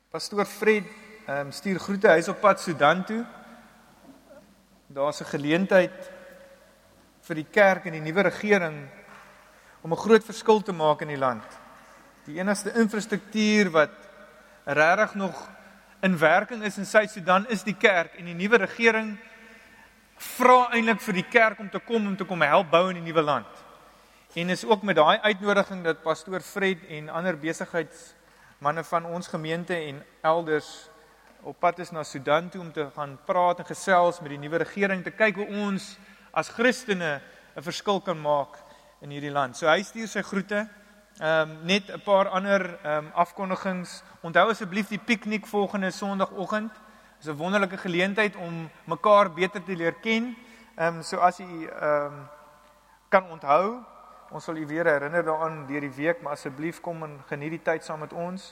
Pastoor Fred stuur groete, hy is op pad Sudan toe. Daar is 'n geleentheid vir die kerk en die nuwe regering om 'n groot verskil te maak in die land. Die enigste infrastruktuur wat regtig nog in werking is in Suid-Sudan is die kerk, en die nuwe regering vra eintlik vir die kerk om te kom help bou in die nuwe land. En is ook met daai uitnodiging dat Pastoor Fred en ander besigheidsmanne van ons gemeente en elders op pad is na Sudan toe om te gaan praat en gesels met die nuwe regering, te kyk hoe ons as Christene 'n verskil kan maak in hierdie land. So hy stuur sy groete, net 'n paar ander afkondigings. Onthou asseblief die piknik volgende Sondagoggend. Dit is 'n wonderlike geleentheid om mekaar beter te leer ken. So as u kan onthou, ons sal u weer herinner daaraan deur die week, maar asseblief kom en geniet die tyd saam met ons.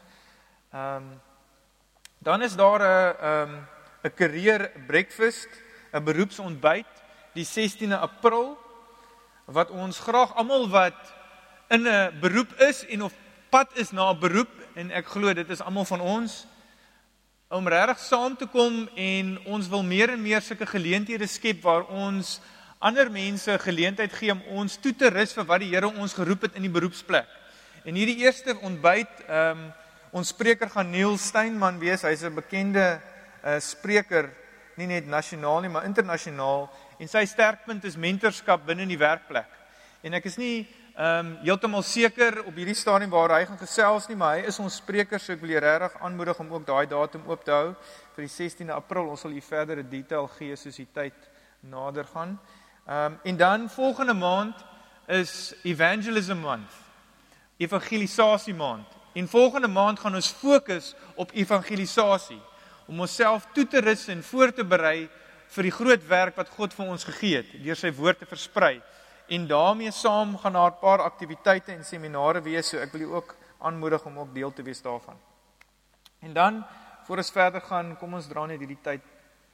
Dan is daar 'n career breakfast, 'n beroepsontbyt, die 16de April, wat ons graag almal wat in 'n beroep is en of pad is na 'n beroep, en ek glo dit is almal van ons, om regtig saam te kom, en ons wil meer en meer sulke geleenthede skep waar ons ander mense geleentheid gee om ons toe te rus vir wat die Here ons geroep het in die beroepsplek. En hierdie eerste ontbyt, ons spreker gaan Neil Steinman wees. Hy's 'n bekende spreker, nie net nasionaal nie, maar internasionaal, en sy sterkpunt is mentorskap binne die werkplek. En ek is nie heeltemal seker op hierdie stadium waar hy gaan gesels nie, maar hy is ons spreker, so ek wil julle regtig aanmoedig om ook daai datum oop te hou vir die 16de April. Ons sal u verdere detail gee soos die tyd nader gaan. En dan volgende maand is Evangelism Month, evangelisasie maand. En volgende maand gaan ons fokus op evangelisasie, om onsself toe te rus en voor te berei vir die groot werk wat God vir ons gegee het, deur sy woord te versprei. En daarmee saam gaan daar 'n paar aktiwiteite en seminare wees, so ek wil u ook aanmoedig om ook deel te wees daarvan. En dan, voor ons verder gaan, kom ons dra net hierdie tyd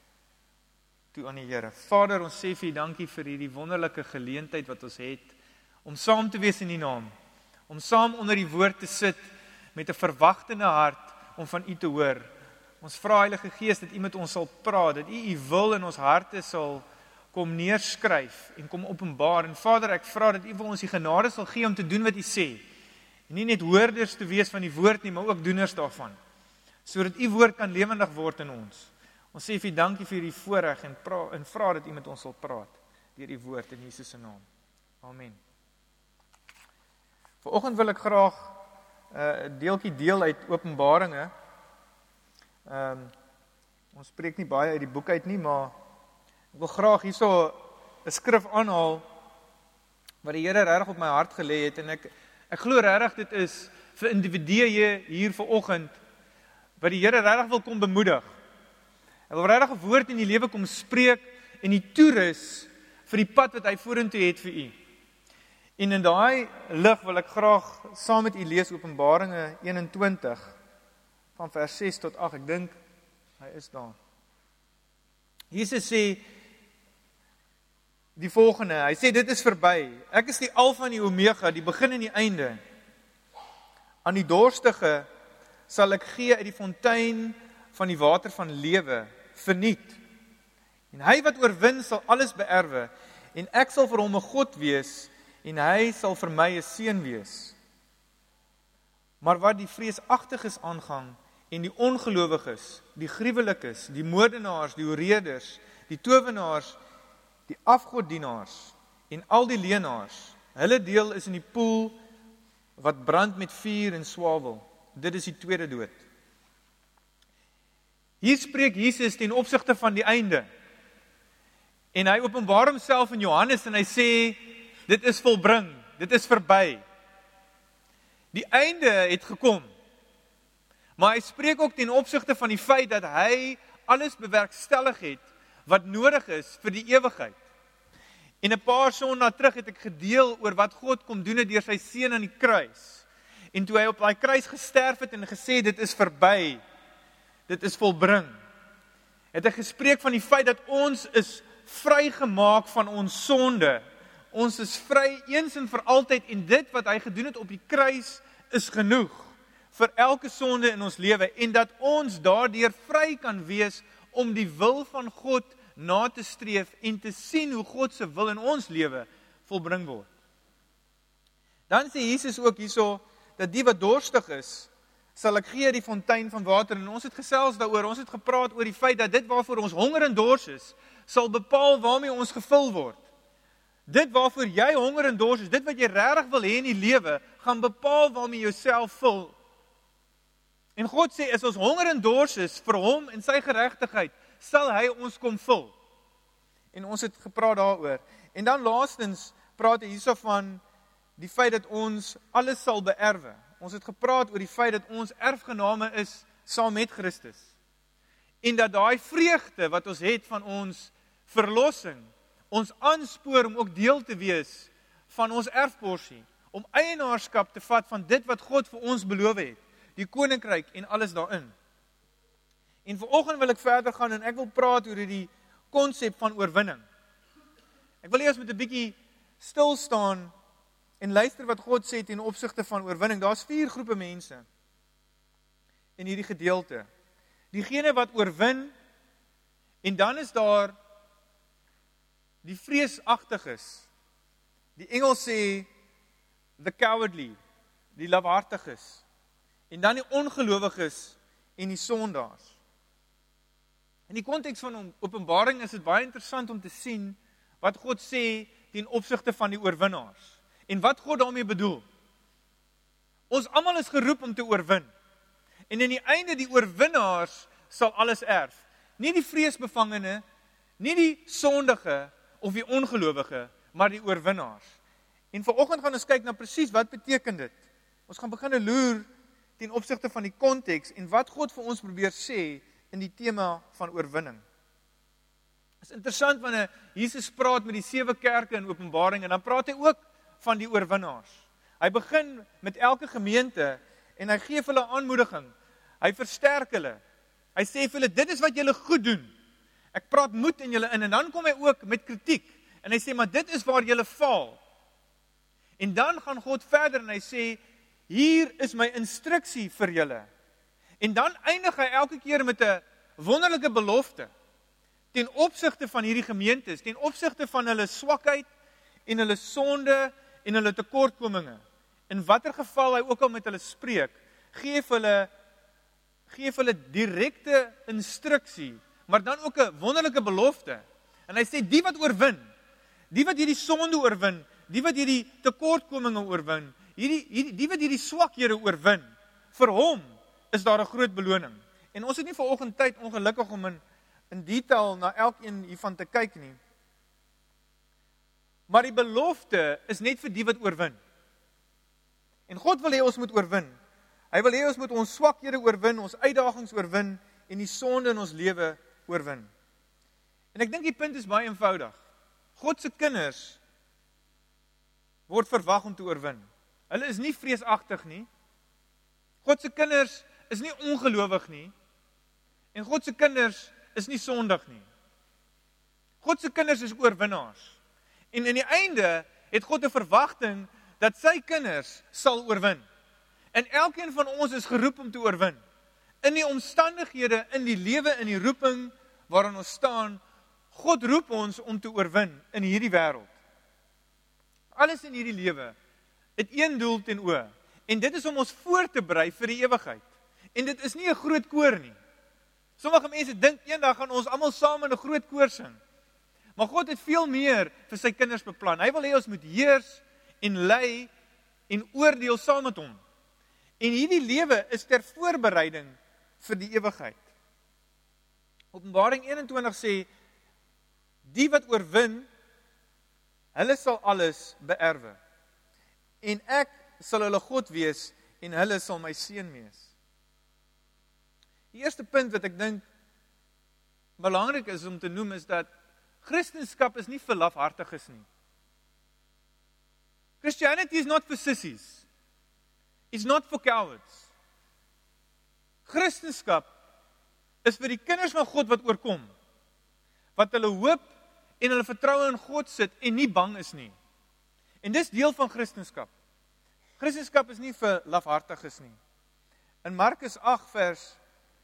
toe aan die Here. Vader, ons sê vir u dankie vir hierdie wonderlike geleentheid wat ons het, om saam te wees in die naam, om saam onder die woord te sit, met 'n verwagtende hart, om van u te hoor. Ons vra Heilige Gees dat u met ons sal praat, dat u wil in ons harte sal kom neerskryf en kom openbaar. En Vader, ek vra dat u vir ons die genade sal gee om te doen wat u sê. En nie net hoorders te wees van die woord nie, maar ook doeners daarvan. Sodat u woord kan lewendig word in ons. Ons sê vir u dankie vir die voorreg en vra dat u met ons sal praat deur die woord in Jesus se naam. Amen. Vanoggend wil ek graag 'n deeltjie deel uit Openbaringe. Ons spreek nie baie uit die boek uit nie, maar ek wil graag hierso 'n skrif aanhaal wat die Here regtig op my hart gelê het, en ek glo regtig dit is vir individue hier vanoggend wat die Here regtig wil kom bemoedig. Hy wil regtig 'n woord in die lewe kom spreek en die toerus vir die pad wat hy vorentoe het vir u. En in daai lig wil ek graag saam met u lees Openbaringe 21 van vers 6 tot 8. Ek dink hy is daar. Jesus sê die volgende, hy sê dit is verby. Ek is die Alfa en die Omega, die begin en die einde. Aan die dorstige sal ek gee uit die fontein van die water van lewe, verniet. En hy wat oorwin sal alles beerwe, en ek sal vir hom 'n God wees, en hy sal vir my 'n seun wees. Maar wat die vreesagtiges aangaan, en die ongelowiges, die gruwelikes, die moordenaars, die hoereerders, die towenaars, die afgoddienaars en al die leenaars, hulle deel is in die poel wat brand met vuur en swavel. Dit is die tweede dood. Hier spreek Jesus ten opsigte van die einde. En hy openbaar homself in Johannes en hy sê, dit is volbring, dit is verby. Die einde het gekom. Maar hy spreek ook ten opsigte van die feit dat hy alles bewerkstellig het wat nodig is vir die ewigheid. En 'n paar sondae terug het ek gedeel oor wat God kom doen het deur sy seun aan die kruis. En toe hy op daai kruis gesterf het en gesê dit is verby, dit is volbring, het hy gespreek van die feit dat ons is vrygemaak van ons sonde. Ons is vry eens en vir altyd, en dit wat hy gedoen het op die kruis is genoeg vir elke sonde in ons lewe en dat ons daardeur vry kan wees om die wil van God na te streef en te sien hoe God se wil in ons lewe volbring word. Dan sê Jesus ook hierso dat die wat dorstig is, sal ek gee die fontein van water, en ons het gesels daaroor, ons het gepraat oor die feit dat dit waarvoor ons honger en dors is, sal bepaal waarmee ons gevul word. Dit waarvoor jy honger en dors is, dit wat jy regtig wil hê in die lewe, gaan bepaal waarmee jy jouself vul. En God sê, as ons honger en dors is vir hom en sy geregtigheid, sal hy ons kom vul. En ons het gepraat daaroor. En dan laastens praat hy hierso van die feit dat ons alles sal beerwe. Ons het gepraat oor die feit dat ons erfgename is saam met Christus. En dat daai vreugde wat ons het van ons verlossing, ons aanspoor om ook deel te wees van ons erfporsie, om eienaarskap te vat van dit wat God vir ons beloof het, die koninkryk en alles daarin. En vanoggend wil ek verder gaan en ek wil praat oor die konsep van oorwinning. Ek wil eers met 'n bietjie stil staan en luister wat God sê ten opsigte van oorwinning. Daar's 4 groepe mense in hierdie gedeelte. Diegene wat oorwin, en dan is daar die vreesagtiges. Die Engels sê the cowardly, die lafhartiges. En dan die ongelowiges en die sondaars. In die konteks van Openbaring is dit baie interessant om te sien wat God sê ten opsigte van die oorwinnaars. En wat God daarmee bedoel. Ons almal is geroep om te oorwin. En in die einde die oorwinnaars sal alles erf. Nie die vreesbevangene, nie die sondige of die ongelowige, maar die oorwinnaars. En vanoggend gaan ons kyk na presies wat beteken dit. Ons gaan begin loer ten opsigte van die konteks en wat God vir ons probeer sê in die tema van oorwinning. Dit is interessant wanneer Jesus praat met die 7 kerke in Openbaring en dan praat hy ook van die oorwinnaars. Hy begin met elke gemeente en hy gee vir hulle aanmoediging. Hy versterk hulle. Hy sê vir hulle, dit is wat julle goed doen. Ek praat moed in julle in en dan kom hy ook met kritiek. En hy sê, maar dit is waar julle faal. En dan gaan God verder en hy sê, hier is my instruksie vir julle. En dan eindig hy elke keer met 'n wonderlike belofte ten opsigte van hierdie gemeentes, ten opsigte van hulle swakheid en hulle sonde en hulle tekortkominge. In watter geval hy ook al met hulle spreek, gee vir hulle direkte instruksie, maar dan ook 'n wonderlike belofte. En hy sê, die wat oorwin, die wat hierdie sonde oorwin, die wat hierdie tekortkominge oorwin, die wat hierdie swakhede oorwin, vir hom is daar 'n groot beloning. En ons het nie vanoggend tyd ongelukkig om in detail na elkeen hiervan te kyk nie. Maar die belofte is net vir die wat oorwin. En God wil hê ons moet oorwin. Hy wil hê ons moet ons swakhede oorwin, ons uitdagings oorwin en die sonde in ons lewe oorwin. En ek dink die punt is baie eenvoudig. God se kinders word verwag om te oorwin. Hulle is nie vreesagtig nie. God se kinders is nie ongelowig nie. En God se kinders is nie sondig nie. God se kinders is oorwinnaars. En in die einde het God 'n verwagting dat sy kinders sal oorwin. En elkeen van ons is geroep om te oorwin. In die omstandighede, in die lewe, in die roeping waarin ons staan, God roep ons om te oorwin in hierdie wêreld. Alles in hierdie lewe het een doel ten oë. En dit is om ons voor te berei vir die ewigheid. En dit is nie 'n groot koor nie. Sommige mense dink eendag gaan ons almal saam in 'n groot koor sing. Maar God het veel meer vir sy kinders beplan. Hy wil hê ons moet heers en lei en oordeel saam met hom. En hierdie lewe is ter voorbereiding vir die ewigheid. Openbaring 21 sê, die wat oorwin, hulle sal alles beerwe. En ek sal hulle God wees en hulle sal my seun wees. Die eerste punt wat ek dink belangrik is om te noem is dat Christendom is nie vir lafhartiges nie. Christianity is not for sissies. It's not for cowards. Christendom is vir die kinders van God wat oorkom, wat hulle hoop en hulle vertroue in God sit en nie bang is nie. En dis deel van Christendom. Christendom is nie vir lafhartiges nie. In Markus 8 vers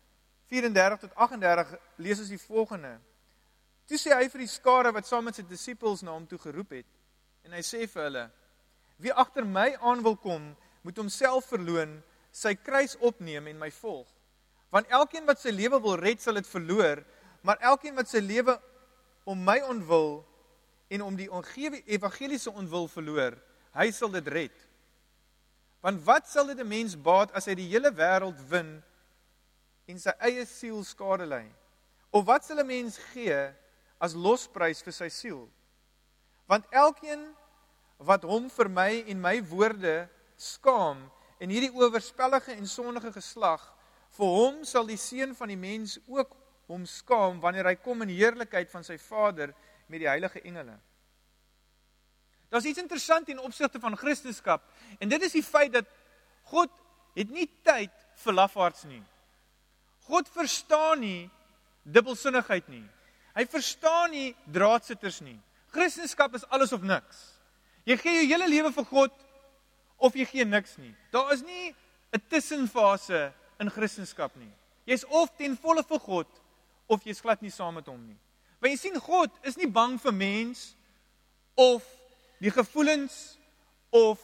34 tot 38 lees ons die volgende. Toe sê hy vir die skare wat saam met sy disippels na hom toe geroep het, en hy sê vir hulle, wie agter my aan wil kom, moet homself verloon, sy kruis opneem en my volg. Want elkeen wat sy lewe wil red, sal dit verloor, maar elkeen wat sy lewe om my ontwil en om die evangeliese ontwil verloor, hy sal dit red. Want wat sal dit 'n mens baat as hy die hele wêreld win en sy eie siel skade ly? Of wat sal 'n mens gee as losprys vir sy siel? Want elkeen wat hom vir my en my woorde skaam en hierdie oorspellige en sondige geslag, vir hom sal die seun van die mens ook hom skaam wanneer hy kom in heerlikheid van sy Vader met die heilige engele. Daar is iets interessant in opsigte van Christendom, en dit is die feit dat God het nie tyd vir lafaards nie. God verstaan nie dubbelsinnigheid nie. Hy verstaan nie draadsitters nie. Christendom is alles of niks. Jy gee jou hele lewe vir God, of jy gee niks nie. Daar is nie 'n tussenfase in Christendom nie. Jy is of ten volle vir God, of jy is glad nie saam met hom nie. Want jy sien, God is nie bang vir mens, of die gevoelens, of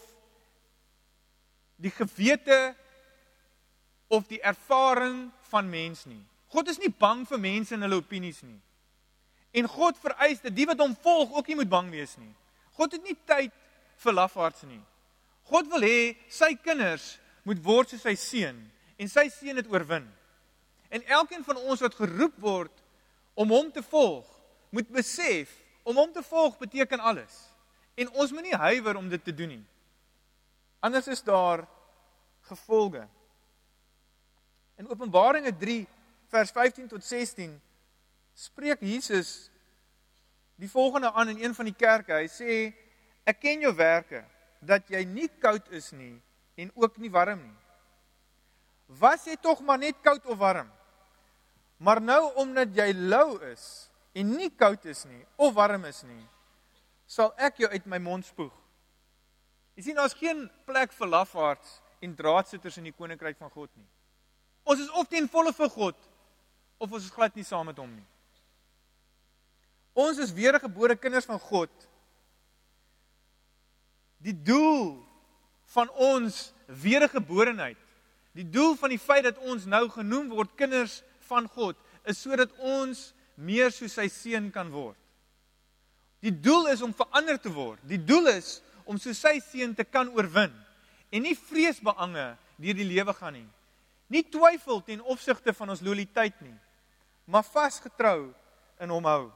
die gewete, of die ervaring van mens nie. God is nie bang vir mense en hulle opinies nie. En God vereis dat die wat hom volg ook nie moet bang wees nie. God het nie tyd vir lafaards nie. God wil hê sy kinders moet word soos sy seun, en sy seun het oorwin. En elkeen van ons wat geroep word om hom te volg, moet besef, om hom te volg beteken alles. En ons moet nie huiwer om dit te doen nie. Anders is daar gevolge. In Openbaringe 3, vers 15 tot 16, spreek Jesus die volgende aan in een van die kerke. Hy sê, ek ken jou werke, dat jy nie koud is nie, en ook nie warm nie. Was jy tog maar net koud of warm? Maar nou, omdat jy lou is, en nie koud is nie, of warm is nie, sal ek jou uit my mond spoeg. Jy sien, daar is geen plek vir lafaards en draadsitters in die koninkryk van God nie. Ons is of ten volle vir God, of ons is glad nie saam met hom nie. Ons is wedergebore kinders van God. Die doel van ons wedergeborenheid, die doel van die feit dat ons nou genoem word kinders van God, is sodat ons meer soos sy seun kan word. Die doel is om verander te word. Die doel is om soos sy seun te kan oorwin, en nie vreesbeange deur die lewe gaan nie. Nie twyfel ten opsigte van ons loyaliteit nie, maar vasgetrou in hom hou.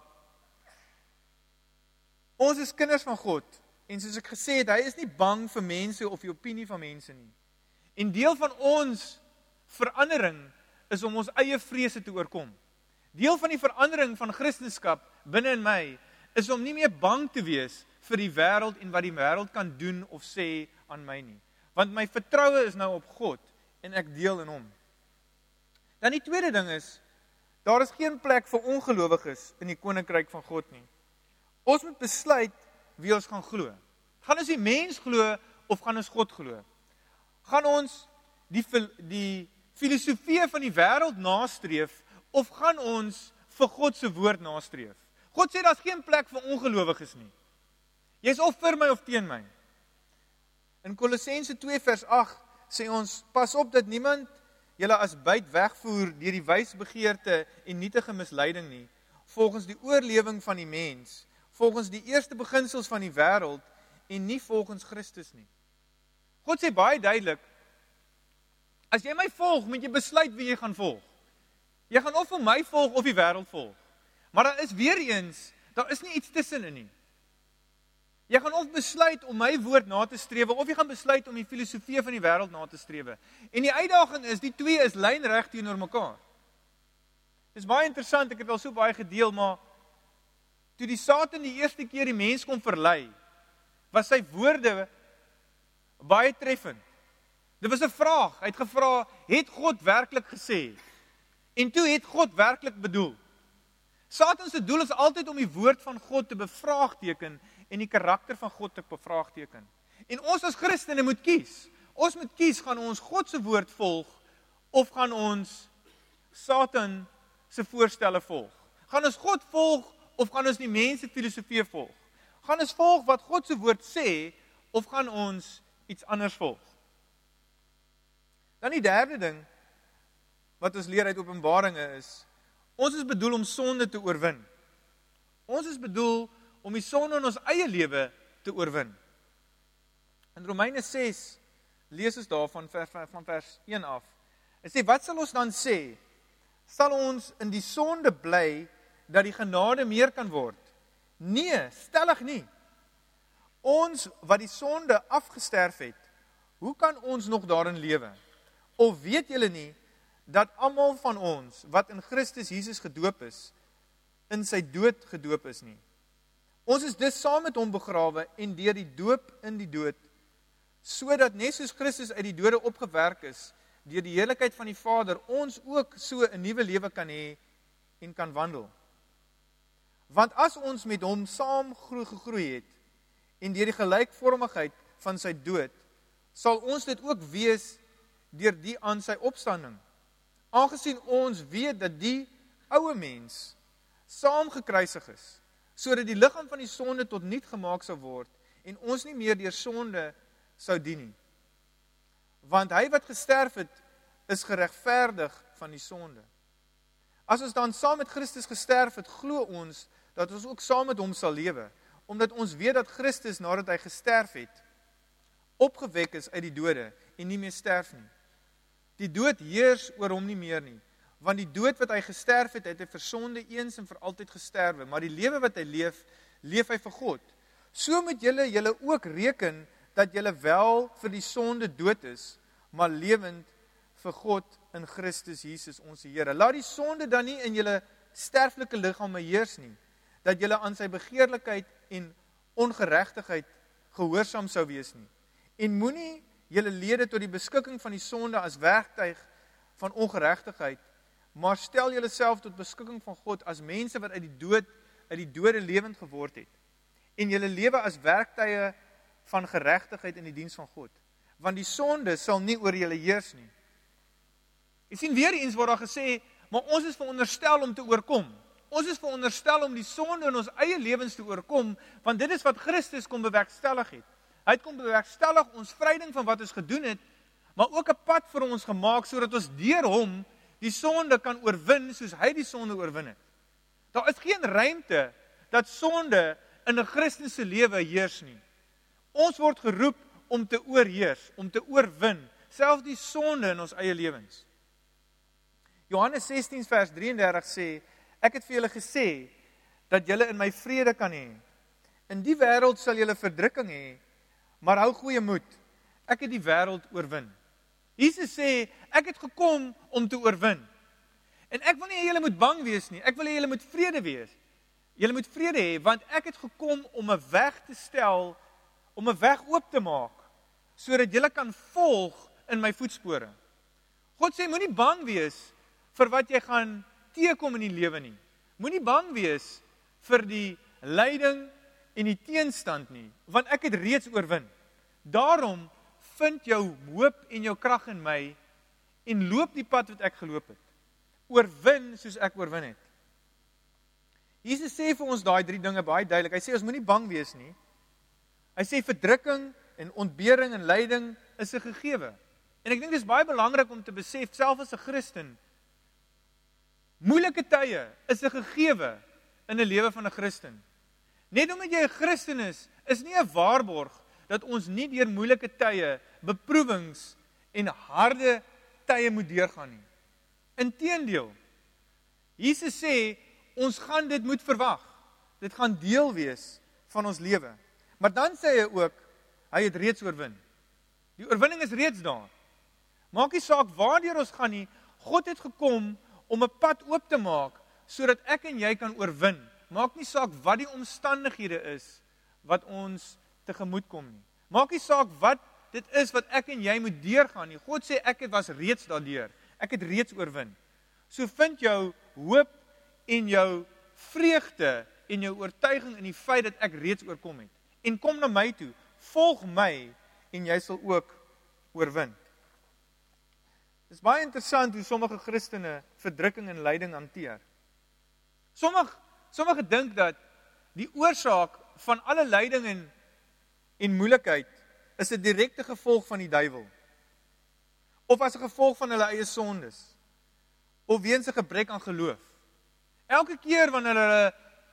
Ons is kinders van God, en soos ek gesê het, hy is nie bang vir mense of die opinie van mense nie. En deel van ons verandering is om ons eie vrese te oorkom. Deel van die verandering van Christendom binne in my is om nie meer bang te wees vir die wêreld en wat die wêreld kan doen of sê aan my nie. Want my vertroue is nou op God en ek deel in hom. Dan die tweede ding is, daar is geen plek vir ongelowiges in die koninkryk van God nie. Ons moet besluit wie ons gaan glo. Gaan ons die mens glo of gaan ons God glo? Gaan ons die filosofie van die wêreld nastreef of gaan ons vir God se woord nastreef? God sê daar's geen plek vir ongelowiges nie. Jy's of vir my of teen my. In Kolossense 2 vers 8 sê ons, pas op dat niemand julle as byt wegvoer deur die wysbegeerte en nietige misleiding nie, volgens die oorlewing van die mens, volgens die eerste beginsels van die wêreld en nie volgens Christus nie. God sê baie duidelik, as jy my volg, moet jy besluit wie jy gaan volg. Jy gaan of vir my volg of die wêreld volg. Maar daar is weer eens, daar is nie iets tussenin nie. Jy gaan of besluit om my woord na te strewe, of jy gaan besluit om die filosofie van die wêreld na te strewe. En die uitdaging is, die twee is lynreg teenoor mekaar. Dit is baie interessant, ek het al so baie gedeel, maar toe die Satan die eerste keer die mens kon verlei, was sy woorde baie treffend. Dit was 'n vraag, hy het gevra, het God werklik gesê? En toe het God werklik bedoel. Satan se doel is altyd om die woord van God te bevraagteken en die karakter van God te bevraagteken. En ons as Christene moet kies. Ons moet kies, gaan ons God se woord volg of gaan ons Satan se voorstelle volg? Gaan ons God volg, of gaan ons die mense filosofie volg? Gaan ons volg wat God se woord sê, of gaan ons iets anders volg? Dan die derde ding, wat ons leer uit Openbaringe is, ons is bedoel om sonde te oorwin. Ons is bedoel om die sonde in ons eie lewe te oorwin. In Romeine 6, lees ons daar van vers 1 af. Hy sê, wat sal ons dan sê? Sal ons in die sonde bly, dat die genade meer kan word? Nee, stellig nie. Ons wat die sonde afgesterf het, hoe kan ons nog daarin lewe? Of weet julle nie, dat almal van ons, wat in Christus Jesus gedoop is, in sy dood gedoop is nie? Ons is dus saam met hom begrawe, en deur die doop in die dood, sodat net soos Christus uit die dode opgewerk is, deur die heerlikheid van die Vader, ons ook so 'n nuwe lewe kan hê, en kan wandel. Want as ons met hom saam gegroei het, en deur die gelykvormigheid van sy dood, sal ons dit ook wees, deur die aan sy opstanding. Aangesien ons weet dat die ouwe mens saam gekruisig is, sodat die liggaam van die sonde tot niet gemaak sal word, en ons nie meer deur sonde sou dien nie. Want hy wat gesterf het, is geregverdig van die sonde. As ons dan saam met Christus gesterf het, glo ons, dat ons ook saam met hom sal lewe, omdat ons weet dat Christus, nadat hy gesterf het, opgewek is uit die dode, en nie meer sterf nie. Die dood heers oor hom nie meer nie, want die dood wat hy gesterf het, het hy vir sonde eens en vir altyd gesterwe, maar die lewe wat hy leef, leef hy vir God. So moet julle ook reken, dat julle wel vir die sonde dood is, maar lewend vir God in Christus Jesus ons Here. Laat die sonde dan nie in julle sterflike liggame heers nie, dat julle aan sy begeerlikheid en ongeregtigheid gehoorsaam sou wees nie. En moenie julle lede tot die beskikking van die sonde as werktuig van ongeregtigheid, maar stel julle self tot beskikking van God as mense wat uit die dode lewend geword het, en julle lewe as werktuie van geregtigheid in die diens van God. Want die sonde sal nie oor julle heers nie. Jy sien weer eens word daar gesê, maar ons is veronderstel om te oorkom. Ons is veronderstel om die sonde in ons eie lewens te oorkom, want dit is wat Christus kom bewerkstellig het. Hy het kom bewerkstellig ons vryding van wat ons gedoen het, maar ook 'n pad vir ons gemaak, sodat ons deur hom die sonde kan oorwin, soos hy die sonde oorwin het. Daar is geen ruimte dat sonde in 'n Christelike lewe heers nie. Ons word geroep om te oorheers, om te oorwin, selfs die sonde in ons eie lewens. Johannes 16 vers 33 sê, ek het vir julle gesê, dat julle in my vrede kan hê. In die wêreld sal julle verdrukking hê, maar hou goeie moed, ek het die wêreld oorwin. Jesus sê, ek het gekom om te oorwin. En ek wil nie julle moet bang wees nie, ek wil julle moet vrede wees. Julle moet vrede hê, want ek het gekom om 'n weg te stel, om 'n weg oop te maak, sodat julle kan volg in my voetspore. God sê, moenie bang wees vir wat jy gaan teekom in die lewe nie. Moenie bang wees vir die lyding en die teenstand nie, want ek het reeds oorwin. Daarom vind jou hoop en jou krag in my, en loop die pad wat ek geloop het. Oorwin soos ek oorwin het. Jesus sê vir ons daai 3 dinge baie duidelik. Hy sê, ons moenie bang wees nie. Hy sê, verdrukking en ontbering en lyding is 'n gegewe. En ek dink dit is baie belangrik om te besef, selfs as 'n Christen, moeilike tye is 'n gegewe in 'n lewe van 'n Christen. Net omdat jy 'n Christen is nie 'n waarborg dat ons nie deur moeilike tye, beproewings en harde tye moet deurgaan nie. Inteendeel, Jesus sê, ons gaan dit moet verwag. Dit gaan deel wees van ons lewe. Maar dan sê hy ook, hy het reeds oorwin. Die oorwinning is reeds daar. Maak nie saak waardeur ons gaan nie, God het gekom om 'n pad oop te maak, sodat ek en jy kan oorwin. Maak nie saak wat die omstandighede is, wat ons tegemoet kom nie. Maak nie saak wat dit is, wat ek en jy moet deurgaan nie. God sê, ek was reeds daardeur. Ek het reeds oorwin. So vind jou hoop en jou vreugde en jou oortuiging in die feit dat ek reeds oorkom het. En kom na my toe, volg my en jy sal ook oorwin. Dit is baie interessant hoe sommige Christene verdrukking en lyding hanteer. Sommige dink dat die oorsaak van alle lyding en moeilikheid is 'n direkte gevolg van die duiwel. Of as 'n gevolg van hulle eie sondes. Of weens 'n gebrek aan geloof. Elke keer wanneer hulle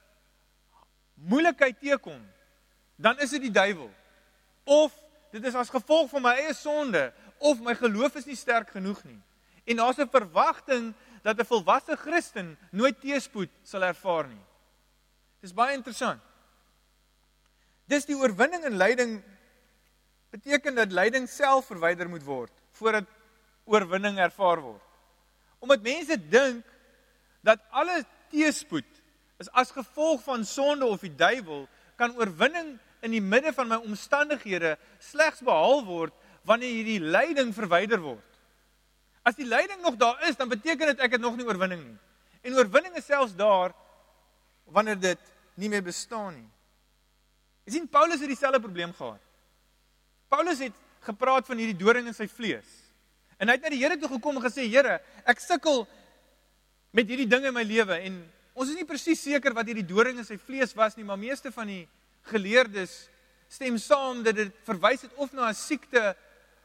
moeilikheid teekom, dan is dit die duiwel. Of dit is as gevolg van my eie sonde, of my geloof is nie sterk genoeg nie. En daar's 'n verwagting dat 'n volwasse Christen nooit teëspoed sal ervaar nie. Dis baie interessant. Dis die oorwinning en lyding beteken dat lyding self verwyder moet word voordat oorwinning ervaar word. Omdat mense dink dat alle teëspoed is as gevolg van sonde of die duiwel, kan oorwinning in die midde van my omstandighede slegs behaal word wanneer hierdie lyding verwyder word. As die lyding nog daar is, dan beteken dit ek het nog nie oorwinning nie. En oorwinning is selfs daar wanneer dit nie meer bestaan nie. Jy sien, Paulus het dieselfde probleem gehad. Paulus het gepraat van hierdie doring in sy vlees. En hy het na die Here toe gekom en gesê, Here, ek sukkel met hierdie dinge in my lewe en ons is nie presies seker wat hierdie doring in sy vlees was nie, maar meeste van die geleerdes stem saam dat dit verwys het of na 'n siekte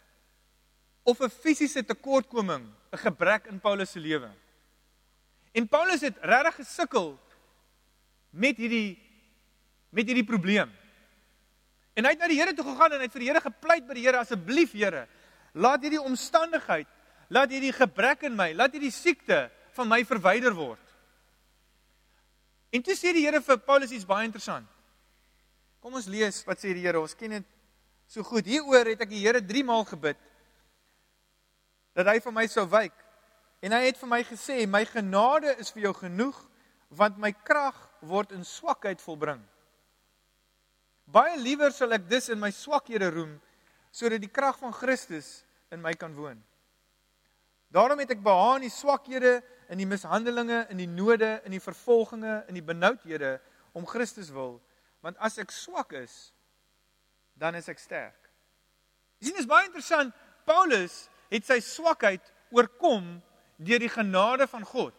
of 'n fisiese tekortkoming, 'n gebrek in Paulus se lewe. En Paulus het regtig gesukkel met hierdie probleem. En hy het na die Here toe gegaan en hy het vir die Here gepleit by die Here, asseblief Here, laat hierdie omstandigheid, laat hierdie gebrek in my, laat hierdie siekte van my verwyder word. En toe sê die Here vir Paulus iets baie interessant. Kom ons lees wat sê die Here, ons ken dit so goed. Hieroor het ek die Here 3 maal gebid, dat hy van my sou wyk. En hy het vir my gesê, my genade is vir jou genoeg, want my krag word in swakheid volbring. Baie liewer sal ek dus in my swakhede roem, sodat die krag van Christus in my kan woon. Daarom het ek behaag in die swakhede, in die mishandelinge, in die node, in die vervolginge, in die benoudhede, om Christus wil, want as ek swak is, dan is ek sterk. Jy sien, dit is baie interessant, Paulus het sy swakheid oorkom deur die genade van God.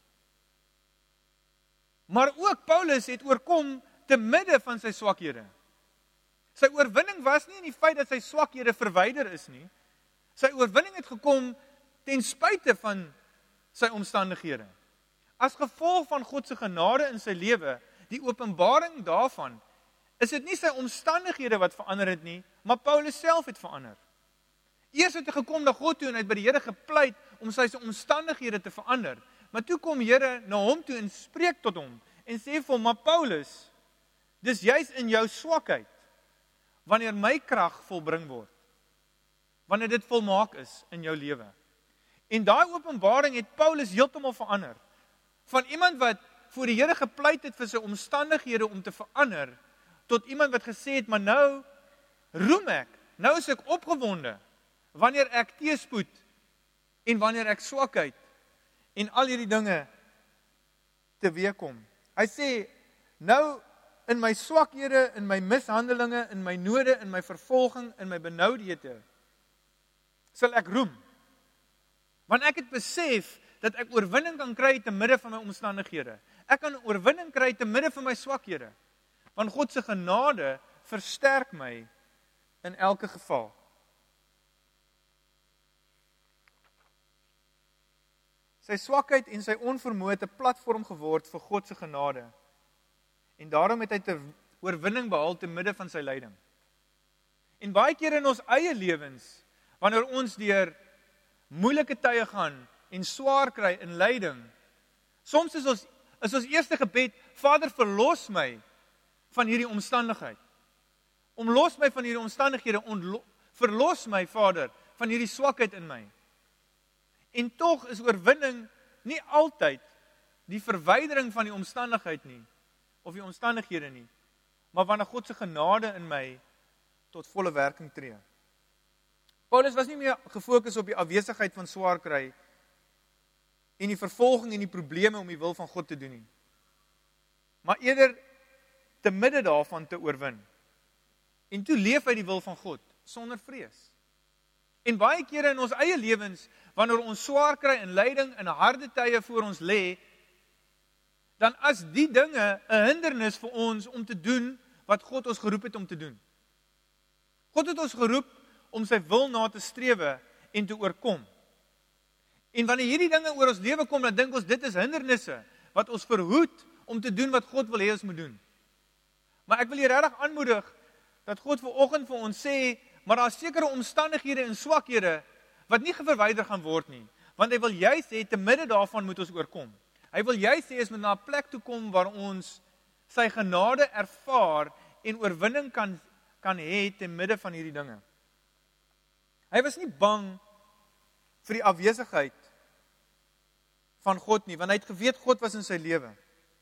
Maar ook Paulus het oorkom te midde van sy swakhede. Sy oorwinning was nie in die feit dat sy swakhede verwyder is nie. Sy oorwinning het gekom ten spyte van sy omstandighede. As gevolg van God se genade in sy lewe, die openbaring daarvan, is dit nie sy omstandighede wat verander het nie, maar Paulus self het verander. Eers het hy gekom na God toe en hy het by die Here gepleit om sy omstandighede te verander. Maar toe kom Here na hom toe en spreek tot hom en sê vir hom, maar Paulus, dis juis in jou swakheid, wanneer my krag volbring word, wanneer dit volmaak is in jou lewe. En daai openbaring het Paulus heeltemal verander. Van iemand wat voor die Here gepleit het vir sy omstandighede om te verander, tot iemand wat gesê het, maar nou roem ek, nou is ek opgewonde, wanneer ek teëspoed, en wanneer ek swakheid, en al hierdie dinge teweekom. Hy sê, nou in my swakhede, in my mishandelinge, in my node, in my vervolging, in my benoudhede, sal ek roem. Want ek het besef, dat ek oorwinning kan kry te midde van my omstandighede. Ek kan oorwinning kry te midde van my swakhede. Want God se genade versterk my in elke geval. Sy swakheid en sy onvermoë het 'n platform geword vir God se genade. En daarom het hy te oorwinning behaal te midde van sy lyding. En baie keer in ons eie lewens, wanneer ons deur moeilike tye gaan en swaar kry in lyding, soms is ons eerste gebed, Vader, verlos my van hierdie omstandigheid. Omlos my van hierdie omstandighede, verlos my, Vader, van hierdie swakheid in my. En tog is oorwinning nie altyd die verwydering van die omstandigheid nie, of die omstandighede nie, maar wanneer God se genade in my tot volle werking tree. Paulus was nie meer gefokus op die afwesigheid van swaar kry en die vervolging en die probleme om die wil van God te doen nie, maar eerder te midde daarvan te oorwin. En toe leef hy die wil van God, sonder vrees. En baie kere in ons eie lewens, wanneer ons swaar kry in lyding en harde tye voor ons lê, dan is die dinge 'n hindernis vir ons om te doen wat God ons geroep het om te doen. God het ons geroep om sy wil na te strewe en te oorkom. En wanneer hierdie dinge oor ons lewe kom, dan dink ons dit is hindernisse wat ons verhoed om te doen wat God wil hê ons moet doen. Maar ek wil hier regtig aanmoedig dat God vanoggend vir ons sê, maar daar is sekere omstandighede en swakhede wat nie verwyder gaan word nie, want hy wil juist hê te midde daarvan moet ons oorkom. Hy wil juist hê ons moet na 'n plek toe kom waar ons sy genade ervaar en oorwinning kan hê te midde van hierdie dinge. Hy was nie bang vir die afwesigheid van God nie, want hy het geweet God was in sy lewe.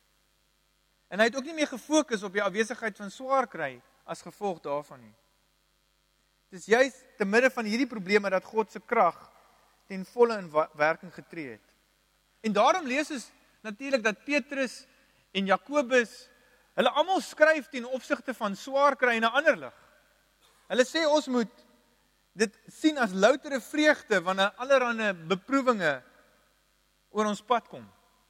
En hy het ook nie meer gefokus op die afwesigheid van swaar kry as gevolg daarvan nie. Dit is juist te midde van hierdie probleme dat God se krag ten volle in werking getree het. En daarom lees ons natuurlik dat Petrus en Jakobus, hulle almal skryf ten opsigte van swaar kry in 'n ander lig. Hulle sê ons moet dit sien as loutere vreugde wanneer allerlei beproewinge oor ons pad kom.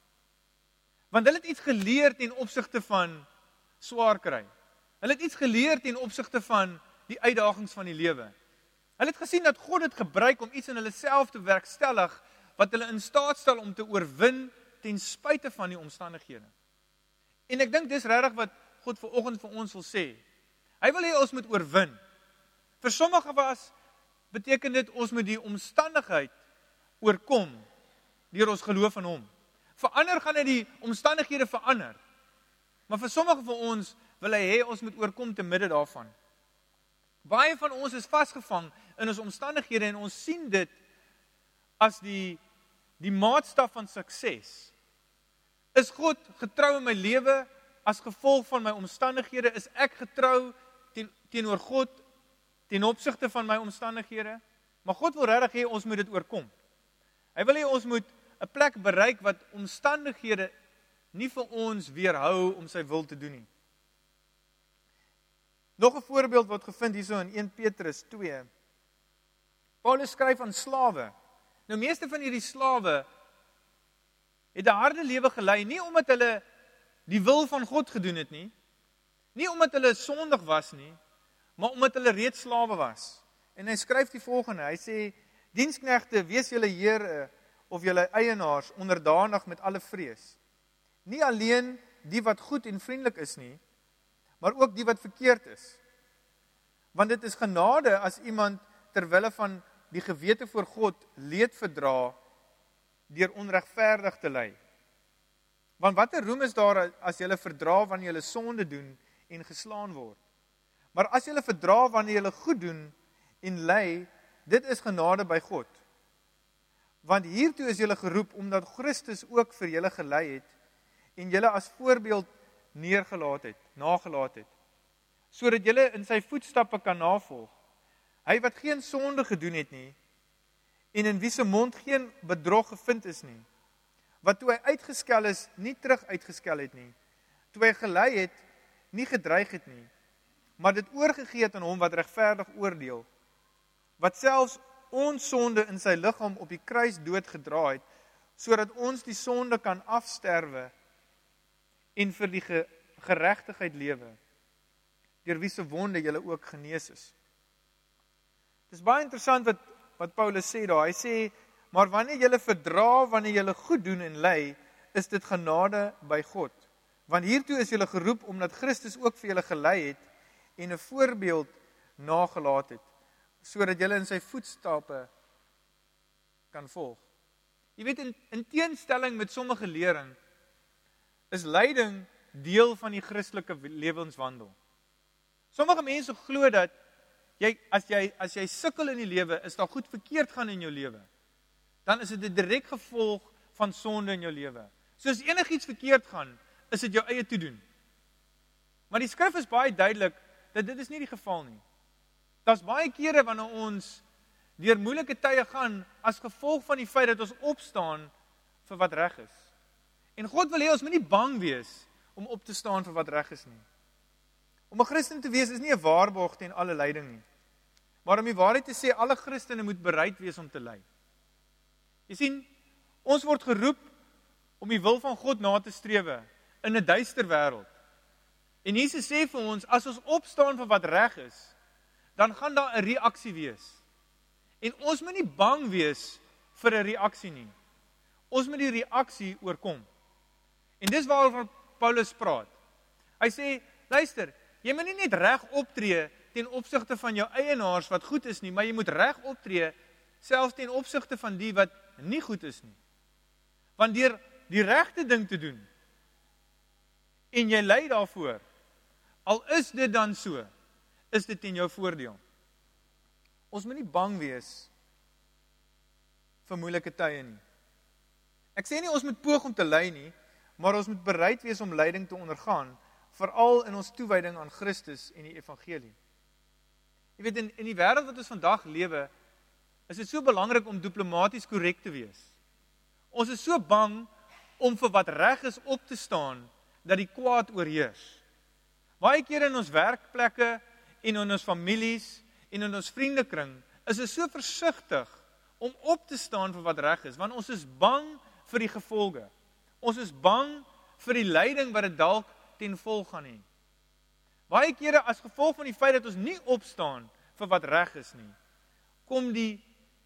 Want hulle het iets geleer ten opsigte van swaar kry. Hulle het iets geleer ten opsigte van die uitdagings van die lewe. Hulle het gesien dat God dit gebruik om iets in hulle self te werkstellig wat hulle in staat stel om te oorwin ten spyte van die omstandighede. En ek dink dis regtig wat God vanoggend vir ons wil sê. Hy wil hê ons moet oorwin. Vir sommige was beteken dit ons moet die omstandigheid oorkom deur ons geloof in hom. Vir ander gaan dit die omstandighede verander. Maar vir sommige van ons wil hy hê ons moet oorkom te midde daarvan. Baie van ons is vasgevang in ons omstandighede en ons sien dit as die maatstaf van sukses. Is God getrou in my lewe as gevolg van my omstandighede? Is ek getrou teenoor God ten opsigte van my omstandighede? Maar God wil regtig hê ons moet dit oorkom. Hy wil hê ons moet 'n plek bereik wat omstandighede nie vir ons weerhou om sy wil te doen nie. Nog 'n voorbeeld word gevind hierso in 1 Petrus 2. Paulus skryf aan slawe. Nou meeste van hierdie slawe het 'n harde lewe gelei, nie omdat hulle die wil van God gedoen het nie, nie omdat hulle sondig was nie, maar omdat hulle reeds slawe was. En hy skryf die volgende, hy sê, diensknegte, wees julle here of julle eienaars onderdanig met alle vrees. Nie alleen die wat goed en vriendelik is nie, maar ook die wat verkeerd is. Want dit is genade as iemand terwille van die gewete voor God leed verdra deur onregverdig te ly. Want watter roem is daar as julle verdra wanneer julle sonde doen en geslaan word? Maar as julle verdra wanneer julle goed doen en ly, dit is genade by God. Want hiertoe is julle geroep omdat Christus ook vir julle gelei het en julle as voorbeeld nagelaat het, sodat julle in sy voetstappe kan navolg. Hy wat geen sonde gedoen het nie, en in wie se mond geen bedrog gevind is nie, wat toe hy uitgeskel is, nie terug uitgeskel het nie, toe hy gelei het, nie gedreig het nie, maar dit oorgegee het aan hom wat regverdig oordeel, wat selfs ons sonde in sy liggaam op die kruis dood gedra het, sodat ons die sonde kan afsterwe en vir die geregtigheid lewe, deur wie se wonde julle ook genees is. Dit is baie interessant wat Paulus sê daar. Hy sê, maar wanneer julle verdra, wanneer julle goed doen en ly, is dit genade by God. Want hiertoe is julle geroep, omdat Christus ook vir julle gelei het, en 'n voorbeeld nagelaat het, sodat julle in sy voetstappe kan volg. Jy weet, in teenstelling met sommige lering, is lyding deel van die Christelike lewenswandel. Sommige mense glo dat as jy sukkel in die lewe, is daar goed verkeerd gaan in jou lewe, dan is dit 'n direk gevolg van sonde in jou lewe. So as enigiets verkeerd gaan, is dit jou eie toedoen. Maar die skrif is baie duidelik dat dit is nie die geval nie. Daar's baie kere wanneer ons deur moeilike tye gaan as gevolg van die feit dat ons opstaan vir wat reg is. En God wil hê ons moet nie bang wees om op te staan vir wat reg is nie. Om 'n Christen te wees is nie 'n waarborg teen alle lyding nie. Maar om die waarheid te sê, alle Christene moet bereid wees om te ly. Jy sien, ons word geroep om die wil van God na te strewe in 'n duister wêreld. En Jesus sê vir ons, as ons opstaan vir wat reg is, dan gaan daar 'n reaksie wees. En ons moet nie bang wees vir 'n reaksie nie. Ons moet die reaksie oorkom. En dis waaroor Paulus praat. Hy sê, luister, jy moet nie net reg optree ten opsigte van jou eienaars wat goed is nie, maar jy moet reg optree selfs ten opsigte van die wat nie goed is nie. Want deur die regte ding te doen, en jy ly daarvoor, al is dit dan so, is dit ten jou voordeel. Ons moet nie bang wees vir moeilike tye nie. Ek sê nie ons moet poog om te ly nie, maar ons moet bereid wees om lyding te ondergaan, veral in ons toewyding aan Christus en die evangelie. Jy weet, in die wêreld wat ons vandag lewe, is dit so belangrik om diplomaties korrek te wees. Ons is so bang om vir wat reg is op te staan, dat die kwaad oorheers. Baie keer in ons werkplekke, en in ons families, en in ons vriendekring, is ons so versigtig om op te staan vir wat reg is, want ons is bang vir die gevolge. Ons is bang vir die lyding wat dit dalk ten volg gaan hê. Baie kere as gevolg van die feit dat ons nie opstaan vir wat reg is nie, kom die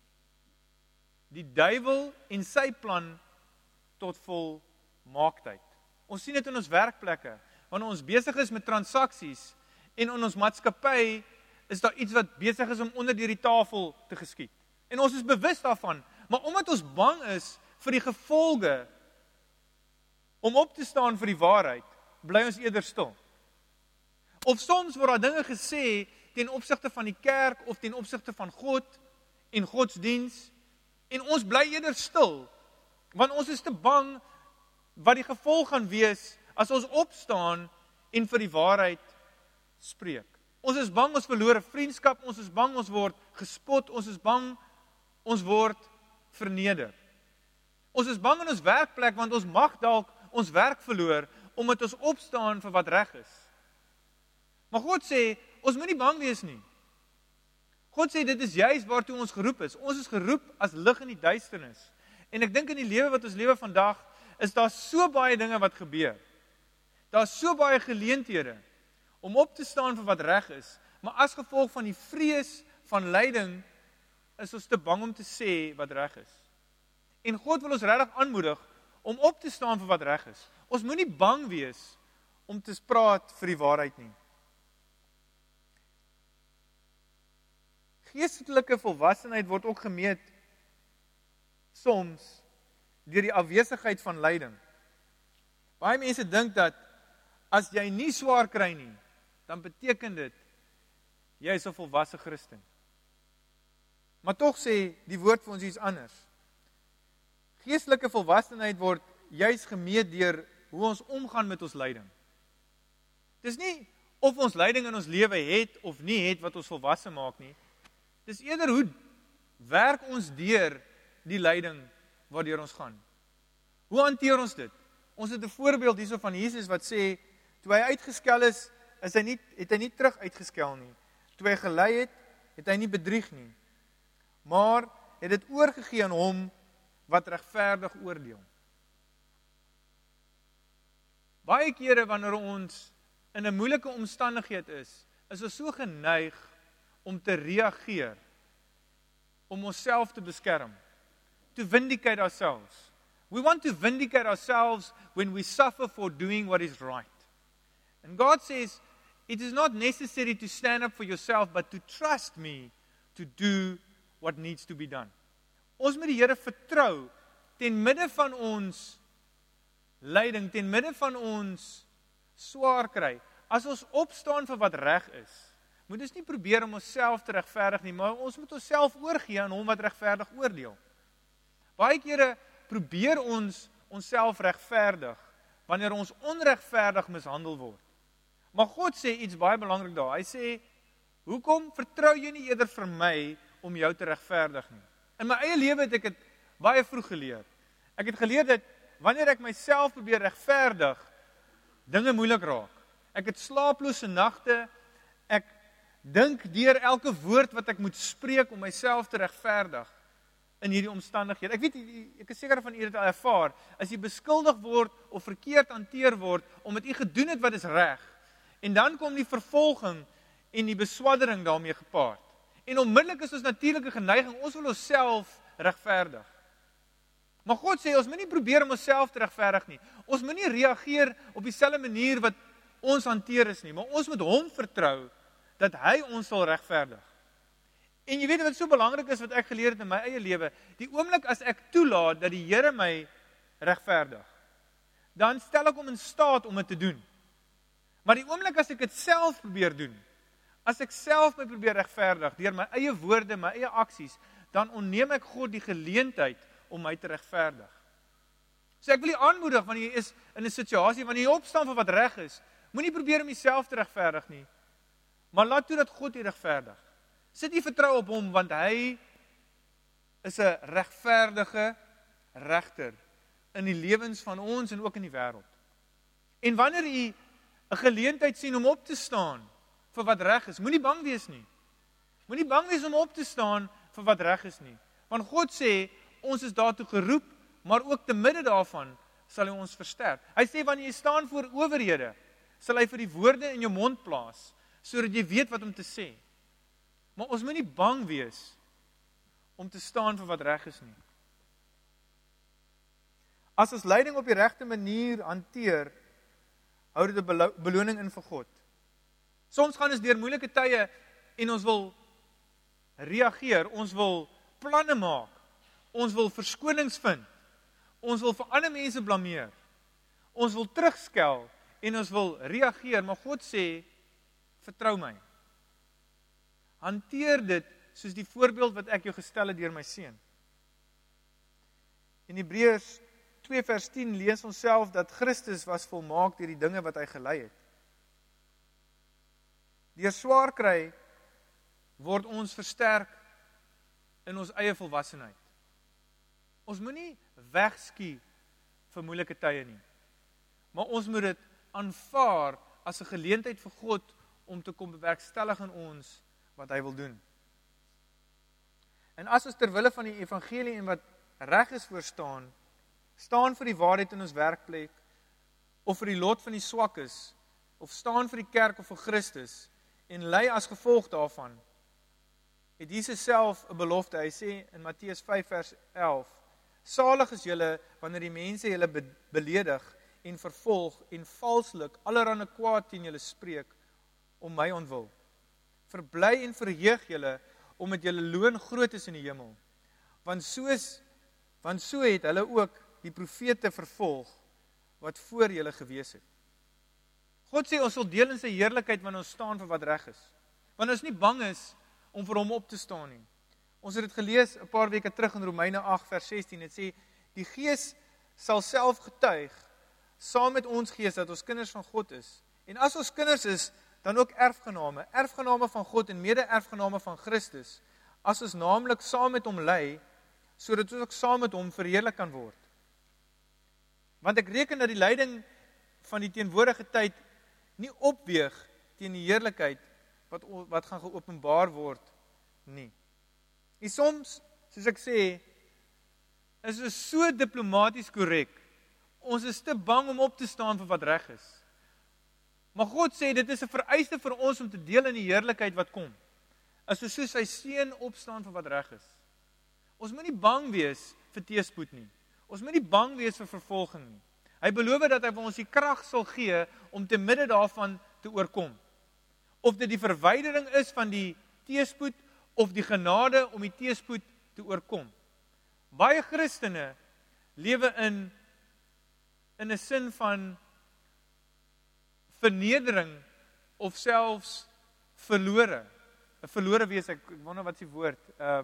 duiwel en sy plan tot volmaaktheid. Ons sien dit in ons werkplekke, wanneer ons besig is met transaksies, en in ons maatskappy is daar iets wat besig is om onder deur die tafel te geskied. En ons is bewus daarvan, maar omdat ons bang is vir die gevolge om op te staan vir die waarheid, bly ons eerder stil. Of soms word daar dinge gesê ten opsigte van die kerk of ten opsigte van God en godsdiens, en ons bly eerder stil, want ons is te bang wat die gevolg gaan wees as ons opstaan en vir die waarheid spreek. Ons is bang ons verloor 'n vriendskap, ons is bang ons word gespot, ons is bang ons word verneder. Ons is bang in ons werkplek want ons mag dalk ons werk verloor omdat ons opstaan vir wat reg is. Maar God sê, ons moet nie bang wees nie. God sê, dit is juist waartoe ons geroep is. Ons is geroep as lig in die duisternis. En ek dink in die lewe wat ons lewe vandag, is daar so baie dinge wat gebeur. Daar is so baie geleenthede om op te staan vir wat reg is, maar as gevolg van die vrees van lyding, is ons te bang om te sê wat reg is. En God wil ons regtig aanmoedig om op te staan vir wat reg is. Ons moet nie bang wees om te praat vir die waarheid nie. Geestelike volwassenheid word ook gemeet soms deur die afwesigheid van lyding. Baie mense dink dat as jy nie swaar kry nie, dan beteken dit jy is 'n volwasse Christen. Maar tog sê die woord vir ons iets anders. Geestelike volwassenheid word juis gemeet deur hoe ons omgaan met ons lyding. Dis nie of ons lyding in ons lewe het of nie het wat ons volwasse maak nie. Dis eerder hoe werk ons deur die lyding waardeur ons gaan. Hoe hanteer ons dit? Ons het 'n voorbeeld hierso van Jesus wat sê, toe hy uitgeskel is, het hy nie terug uitgeskel nie. Toe hy gelei het, het hy nie bedrieg nie. Maar het dit oorgegee aan hom wat regverdig oordeel. Baie kere wanneer ons in 'n moeilike omstandigheid is ons so geneig om te reageer, om onsself te beskerm, to vindicate ourselves. We want to vindicate ourselves when we suffer for doing what is right. And God says, it is not necessary to stand up for yourself, but to trust me to do what needs to be done. Ons moet die Here vertrou ten midde van ons lyding, ten midde van ons swaar kry. As ons opstaan vir wat reg is, moet ons nie probeer om onsself te regverdig nie, maar ons moet onsself oorgee aan hom wat regverdig oordeel. Baie kere probeer ons onsself regverdig wanneer ons onregverdig mishandel word. Maar God sê iets baie belangrik daar. Hy sê, hoekom vertrou jy nie eerder vir my om jou te regverdig nie? In my eie lewe het ek dit baie vroeg geleer. Ek het geleer dat wanneer ek myself probeer regverdig, dinge moeilik raak. Ek het slaaplose nagte, ek dink deur elke woord wat ek moet spreek om myself te regverdig in hierdie omstandighede. Ek weet, ek is seker van u het al ervaar, as jy beskuldig word of verkeerd hanteer word, omdat u gedoen het wat is reg, en dan kom die vervolging en die beswaddering daarmee gepaard. En onmiddellik is ons natuurlike geneiging, ons wil onsself regverdig. Maar God sê, ons moet nie probeer om onsself te regverdig nie. Ons moet nie reageer op dieselfde manier wat ons hanteer is nie, maar ons moet hom vertrou, dat hy ons sal regverdig. En jy weet wat so belangrik is, wat ek geleer het in my eie lewe, die oomblik as ek toelaat, dat die Here my regverdig, dan stel ek hom in staat om dit te doen. Maar die oomblik as ek dit self probeer doen, as ek self my probeer regverdig, deur my eie woorde, my eie aksies, dan onneem ek God die geleentheid om my te regverdig. So ek wil jy aanmoedig, wanneer jy is in 'n situasie, wanneer jy opstaan vir wat reg is, moenie probeer om jouself te regverdig nie, maar laat toe dat God jy regverdig. Sit jy vertrou op hom, want hy is 'n regverdige regter in die lewens van ons en ook in die wêreld. En wanneer jy 'n geleentheid sien om op te staan vir wat reg is, moenie bang wees nie. Moenie bang wees om op te staan vir wat reg is nie. Want God sê, ons is daartoe geroep, maar ook te midde daarvan sal hy ons versterk. Hy sê, wanneer jy staan voor owerhede, sal hy vir die woorde in jou mond plaas, sodat jy weet wat om te sê. Maar ons moet nie bang wees om te staan vir wat reg is nie. As ons leiding op die regte manier hanteer, hou dit 'n beloning in vir God. Soms gaan ons deur moeilike tye en ons wil reageer, ons wil planne maak, ons wil verskonings vind, ons wil vir ander mense blameer, ons wil terugskel en ons wil reageer, maar God sê, vertrou my. Hanteer dit soos die voorbeeld wat ek jou gestel het deur my seun. In Hebreërs 2 vers 10 lees ons self dat Christus was volmaak deur die dinge wat hy gelei het. Deur swaar kry word ons versterk in ons eie volwassenheid. Ons moenie wegskie vir moeilike tye nie, maar ons moet dit aanvaar as 'n geleentheid vir God om te kom bewerkstellig in ons wat hy wil doen. En as ons ter wille van die evangelie en wat reg is voorstaan, staan vir die waarheid in ons werkplek, of vir die lot van die swakkes, of staan vir die kerk of vir Christus, en ly as gevolg daarvan, het Jesus self 'n belofte. Hy sê in Matteus 5 vers 11, salig is julle wanneer die mense julle beledig en vervolg en valslik allerhande kwaad teen julle spreek om my ontwil. Verbly en verheug julle omdat julle loon groot is in die hemel. Want so het hulle ook die profete vervolg wat voor julle gewees het. God sê ons sal deel in sy heerlikheid wanneer ons staan vir wat reg is. Wanneer ons nie bang is om vir hom op te staan nie. Ons het dit gelees 'n paar weke terug in Romeine 8 vers 16. Dit sê die Gees sal self getuig saam met ons gees dat ons kinders van God is. En as ons kinders is, dan ook erfgename van God en mede-erfgename van Christus, as ons naamlik saam met hom ly, sodat ons ook saam met hom verheerlik kan word. Want ek reken dat die lyding van die teenwoordige tyd nie opweeg teen die heerlikheid wat gaan geopenbaar word nie. En soms, soos ek sê, is ons so diplomaties korrek. Ons is te bang om op te staan vir wat reg is. Maar God sê, dit is 'n vereiste vir ons om te deel in die heerlikheid wat kom. As ons soos sy seun opstaan vir wat reg is. Ons moet nie bang wees vir teëspoed nie. Ons moet nie bang wees vir vervolging nie. Hy beloof dat hy vir ons die krag sal gee om te midde daarvan te oorkom. Of dit die verwydering is van die teëspoed of die genade om die teëspoed te oorkom. Baie Christene lewe in 'n sin van vernedering of selfs verlore. 'n Verlore wees, ek wonder wat is die woord, a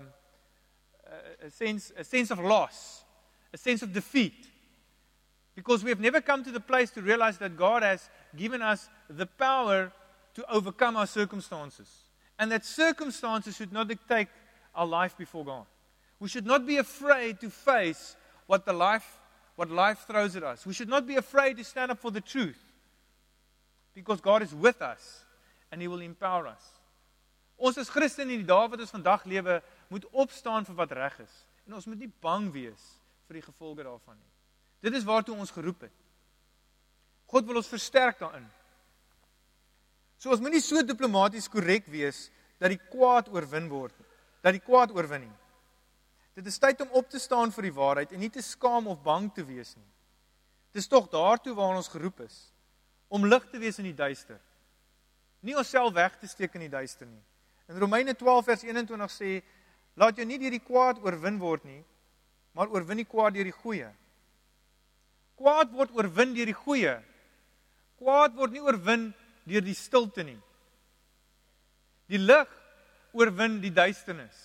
sense of loss, a sense of defeat. Because we have never come to the place to realize that God has given us the power to overcome our circumstances. And that circumstances should not dictate our life before God. We should not be afraid to face what life throws at us. We should not be afraid to stand up for the truth. Because God is with us and He will empower us. Ons as Christen in die dae wat ons vandag lewe, moet opstaan vir wat reg is. En ons moet nie bang wees vir die gevolge daarvan nie. Dit is waartoe ons geroep het. God wil ons versterk daarin. So ons moet nie so diplomaties korrek wees, dat die kwaad oorwin word, dat die kwaad oorwin nie. Dit is tyd om op te staan vir die waarheid, en nie te skaam of bang te wees nie. Dit is tog daartoe waar ons geroep is, om lig te wees in die duister. Nie onsself weg te steek in die duister nie. In Romeine 12 vers 21 sê, laat jou nie deur die kwaad oorwin word nie, maar oorwin die kwaad deur die goeie. Kwaad word oorwin deur die goeie. Kwaad word nie oorwin deur die stilte nie. Die lig oorwin die duisternis.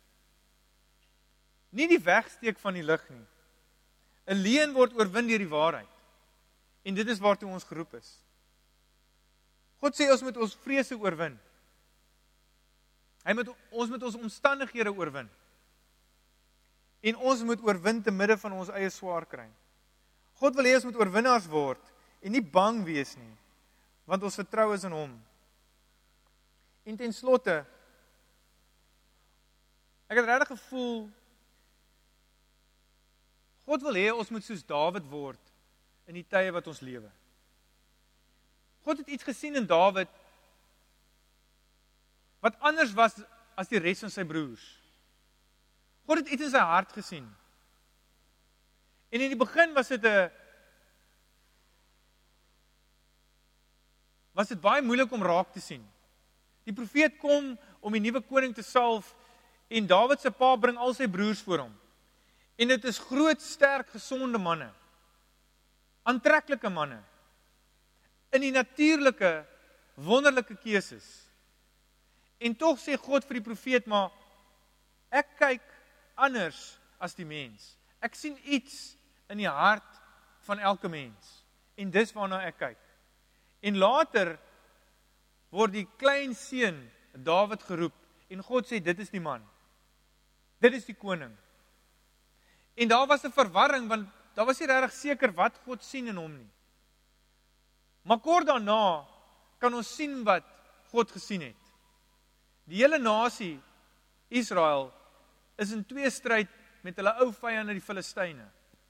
Nie die wegsteek van die lig nie. 'n Leuen word oorwin deur die waarheid. En dit is waartoe ons geroep is. God sê ons moet ons vrese oorwin. Ons moet ons omstandighede oorwin. En ons moet oorwin te midde van ons eie swaar kry. God wil hê ons moet oorwinnaars word en nie bang wees nie, want ons vertrou is in hom. En ten slotte, ek het regtig gevoel, God wil hê ons moet soos Dawid word in die tye wat ons lewe. God het iets gesien in Dawid wat anders was as die res van sy broers. God het iets in sy hart gesien. En in die begin was dit baie moeilik om raak te sien. Die profeet kom om die nuwe koning te salf en Dawid se pa bring al sy broers voor hom. En dit is groot, sterk, gesonde manne. Aantreklike manne. In die natuurlike, wonderlike keuses. En tog sê God vir die profeet, maar ek kyk anders as die mens. Ek sien iets in die hart van elke mens. En dis waarna ek kyk. En later word die klein seun Dawid geroep en God sê dit is die man. Dit is die koning. En daar was 'n verwarring want daar was nie regtig seker wat God sien in hom nie. Maar kort daarna kan ons sien wat God gesien het. Die hele nasie Israel is in tweestryd met hulle ou vyande die Filistyne.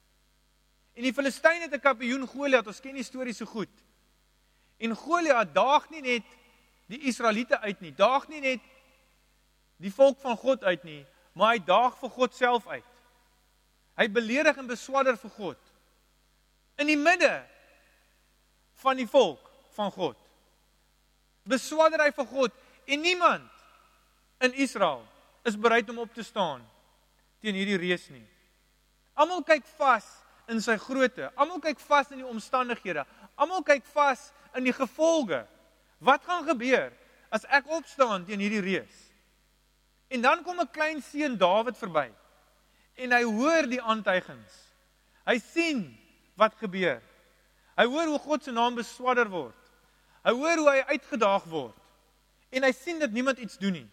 En die Filistyne het 'n kampioen Goliat, ons ken die storie so goed. En Goliat daag nie net die Israeliete uit nie, daag nie net die volk van God uit nie, maar hy daag vir God self uit. Hy beledig en beswadder vir God. In die midde van die volk van God. Beswadder hy vir God en niemand in Israel is bereid om op te staan teen hierdie reus nie. Almal kyk vas in sy grootte, almal kyk vas in die omstandighede, almal kyk vas in die gevolge. Wat gaan gebeur as ek opstaan teen hierdie reus? En dan kom 'n klein seun Dawid verby. En hy hoor die aantuigings. Hy sien wat gebeur. Hy hoor hoe God se naam beswadder word. Hy hoor hoe hy uitgedaag word. En hy sien dat niemand iets doen nie.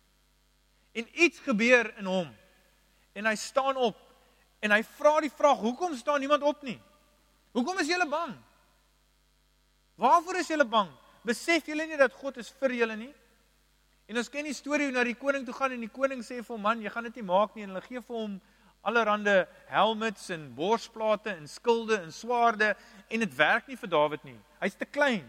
En iets gebeur in hom. En hy staan op. En hy vra die vraag, hoekom staan niemand op nie? Hoekom is julle bang? Waarvoor is julle bang? Besef julle nie dat God is vir julle nie? En ons ken die storie hoe na die koning toe gaan en die koning sê vir hom, man, jy gaan dit nie maak nie. En hulle gee vir hom allerhande helmets en borsplate en skilde en swaarde en dit werk nie vir Dawid nie. Hy's te klein.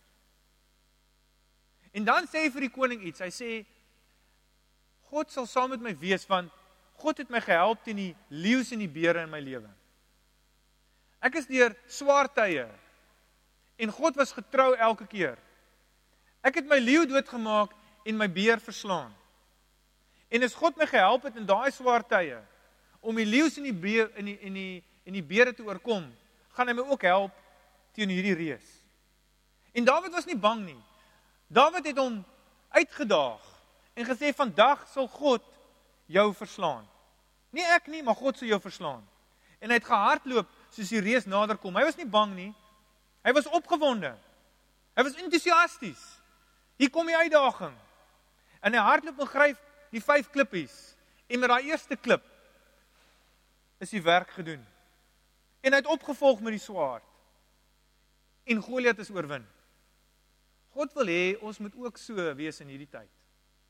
En dan sê hy vir die koning iets. Hy sê, God sal saam met my wees, want God het my gehelp teen die leeu's en die beere in my lewe. Ek is deur swaar tye en God was getrou elke keer. Ek het my leeu doodgemaak en my beer verslaan. En as God my gehelp het in daai swaar tye om die leeu's en die beere te oorkom, gaan hy my ook help teen hierdie reus. En Dawid was nie bang nie. Dawid het hom uitgedaag en gesê, vandag sal God jou verslaan. Nie ek nie, maar God sal jou verslaan. En hy het gehardloop soos die reus nader kom. Hy was nie bang nie. Hy was opgewonde. Hy was entoesiasties. Hier kom die uitdaging. En hy hardloop en gryp die 5 klippies. En met daai eerste klip is die werk gedoen. En hy het opgevolg met die swaard. En Goliat is oorwin. God wil hê ons moet ook so wees in hierdie tyd.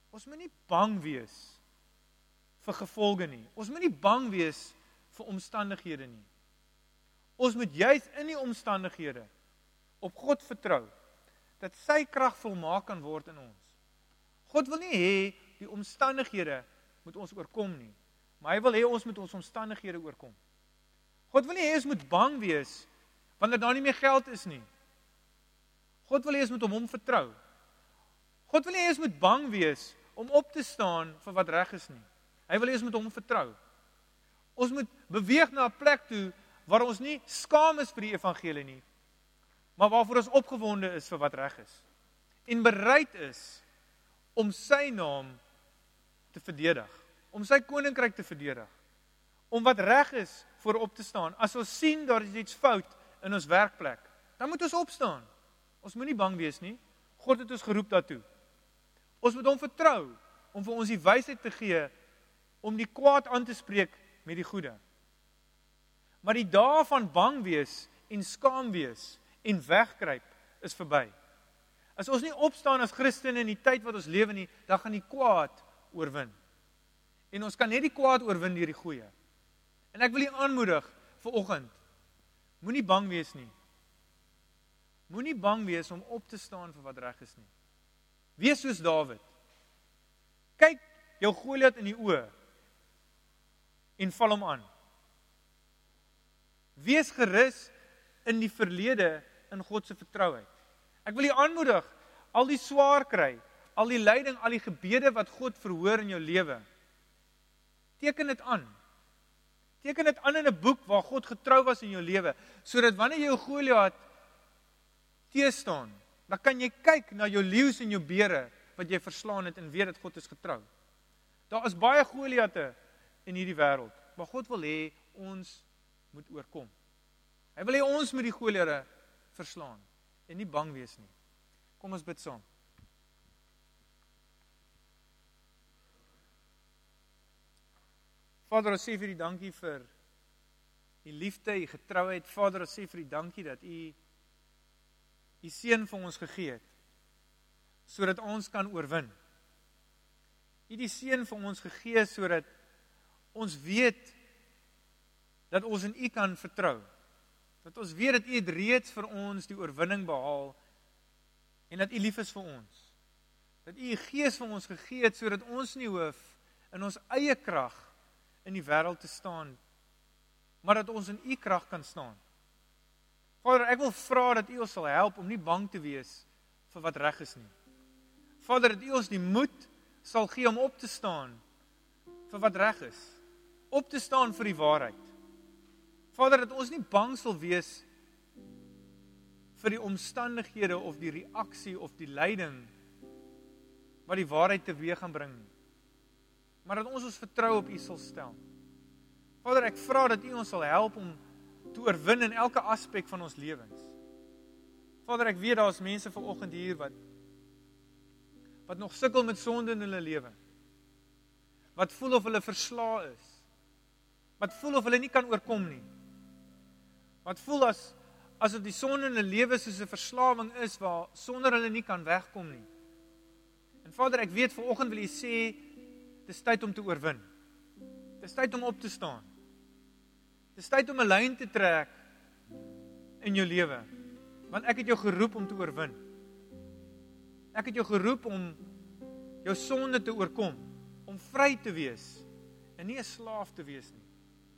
Ons moet nie bang wees vir gevolge nie. Ons moet nie bang wees vir omstandighede nie. Ons moet juis in die omstandighede op God vertrou, dat sy krag volmaak kan word in ons. God wil nie hê die omstandighede moet ons oorkom nie, maar hy wil hê ons moet ons omstandighede oorkom. God wil nie hê ons moet bang wees wanneer daar nie meer geld is nie. God wil hê ons moet hom vertrou. God wil nie hê ons moet bang wees om op te staan vir wat reg is nie. Hy wil hê ons moet hom vertrou. Ons moet beweeg na 'n plek toe waar ons nie skaam is vir die evangelie nie, maar waarvoor ons opgewonde is vir wat reg is. En bereid is om sy naam te verdedig, om sy koninkryk te verdedig, om wat reg is voor op te staan. As ons sien daar is iets fout in ons werkplek, dan moet ons opstaan. Ons moet nie bang wees nie. God het ons geroep daartoe. Ons moet hom vertrou om vir ons die wysheid te gee om die kwaad aan te spreek met die goeie. Maar die dae van bang wees en skaam wees en wegkruip is verby. As ons nie opstaan as Christene in die tyd wat ons lewe nie, dan gaan die kwaad oorwin. En ons kan net die kwaad oorwin deur die goeie. En ek wil u aanmoedig vanoggend, moenie bang wees nie. Moenie bang wees om op te staan vir wat reg is nie. Wees soos Dawid. Kyk jou Goliat in die oë en val hom aan. Wees gerus in die verlede in God se vertrouheid. Ek wil u aanmoedig, al die swaar kry, al die lyding, al die gebede wat God verhoor in jou lewe, teken dit aan. Teken dit aan in 'n boek waar God getrou was in jou lewe, sodat wanneer jy jou Goliat teestaan, dan kan jy kyk na jou leeu's en jou beere wat jy verslaan het en weet dat God is getrou. Daar is baie Goliate in hierdie wêreld, maar God wil hê ons moet oorkom. Hy wil hê ons moet die Goliate verslaan en nie bang wees nie. Kom ons bid saam. Vader, ons sê vir u dankie vir u liefde, u getrouheid. Vader, ons sê vir u dankie dat u seun vir ons gegee het, sodat ons kan oorwin. U die seun vir ons gegee, sodat ons weet dat ons in u kan vertrou. Dat ons weet dat u het reeds vir ons die oorwinning behaal en dat u lief is vir ons. Dat u gees vir ons gegee het, sodat ons nie hoef in ons eie krag in die wêreld te staan, maar dat ons in u krag kan staan. Vader, ek wil vra dat u ons sal help om nie bang te wees vir wat reg is nie. Vader, dat u ons die moed sal gee om op te staan vir wat reg is. Op te staan vir die waarheid. Vader, dat ons nie bang sal wees vir die omstandighede of die reaksie of die lyding wat die waarheid teweeg gaan bring, maar dat ons vertrou op u sal stel. Vader, ek vra dat u ons sal help om te oorwin in elke aspek van ons lewens. Vader, ek weet daar is mense vanoggend hier wat nog sukkel met sonde in hulle lewe. Wat voel of hulle verslaa is. Wat voel of hulle nie kan oorkom nie. Wat voel asof die sonde in hulle lewe soos 'n verslawing is waar sonder hulle nie kan wegkom nie. En Vader, ek weet vanoggend wil u sê, dit is tyd om te oorwin. Dit is tyd om op te staan. Dit is tyd om 'n lyn te trek in jou lewe. Want ek het jou geroep om te oorwin. Ek het jou geroep om jou sonde te oorkom, om vry te wees en nie 'n slaaf te wees nie.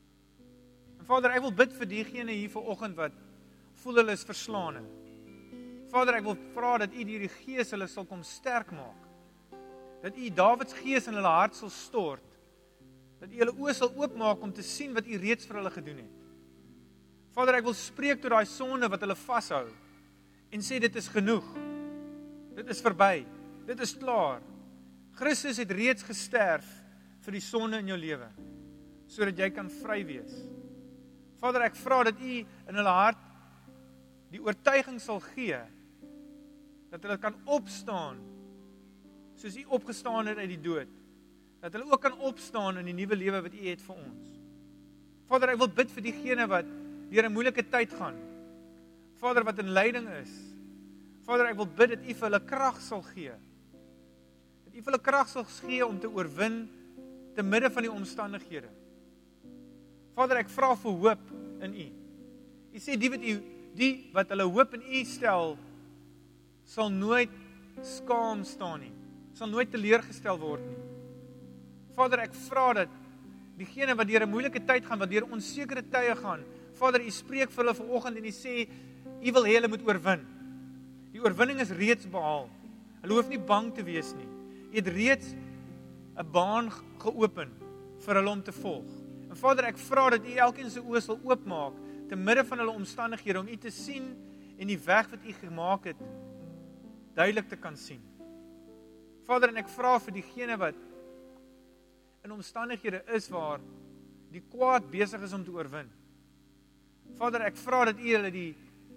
En Vader, ek wil bid vir diegene hier vanoggend wat voel hulle is verslaane. Vader, ek wil vra dat u deur die Gees hulle sal kom sterk maak. Dat u Dawids gees in hulle hart sal stort. Dat u hulle oë sal oopmaak om te sien wat u reeds vir hulle gedoen het. Vader, ek wil spreek tot daai sonde wat hulle vashou en sê dit is genoeg. Dit is verby. Dit is klaar. Christus het reeds gesterf vir die sonde in jou lewe, sodat jy kan vry wees. Vader, ek vra dat u in hulle hart die oortuiging sal gee, dat hulle kan opstaan, soos u opgestaan het uit die dood, dat hulle ook kan opstaan in die nuwe lewe wat u het vir ons. Vader, ek wil bid vir diegene wat deur 'n moeilike tyd gaan. Vader, wat in lyding is. Vader, ek wil bid dat u vir hulle krag sal gee. Dat Dat U vir hulle krag sal gee om te oorwin te midde van die omstandighede. Vader, ek vra vir hoop in U. U sê die wat hulle hoop in U stel, sal nooit skaam staan nie. Sal nooit teleurgestel word nie. Vader, ek vra dat diegene wat deur 'n moeilike tyd gaan, wat deur onsekere tye gaan, Vader, U spreek vir hulle vanoggend en U sê, U wil hê hulle moet oorwin. Die oorwinning is reeds behaal. Hulle hoef nie bang te wees nie. U het reeds 'n baan geopen vir hulle om te volg. En Vader, ek vra dat U elkeen se oë sal oopmaak te midde van hulle omstandighede om U te sien en die weg wat U gemaak het duidelik te kan sien. Vader, en ek vra vir diegene wat in omstandighede is waar die kwaad besig is om te oorwin. Vader, ek vra dat U hulle die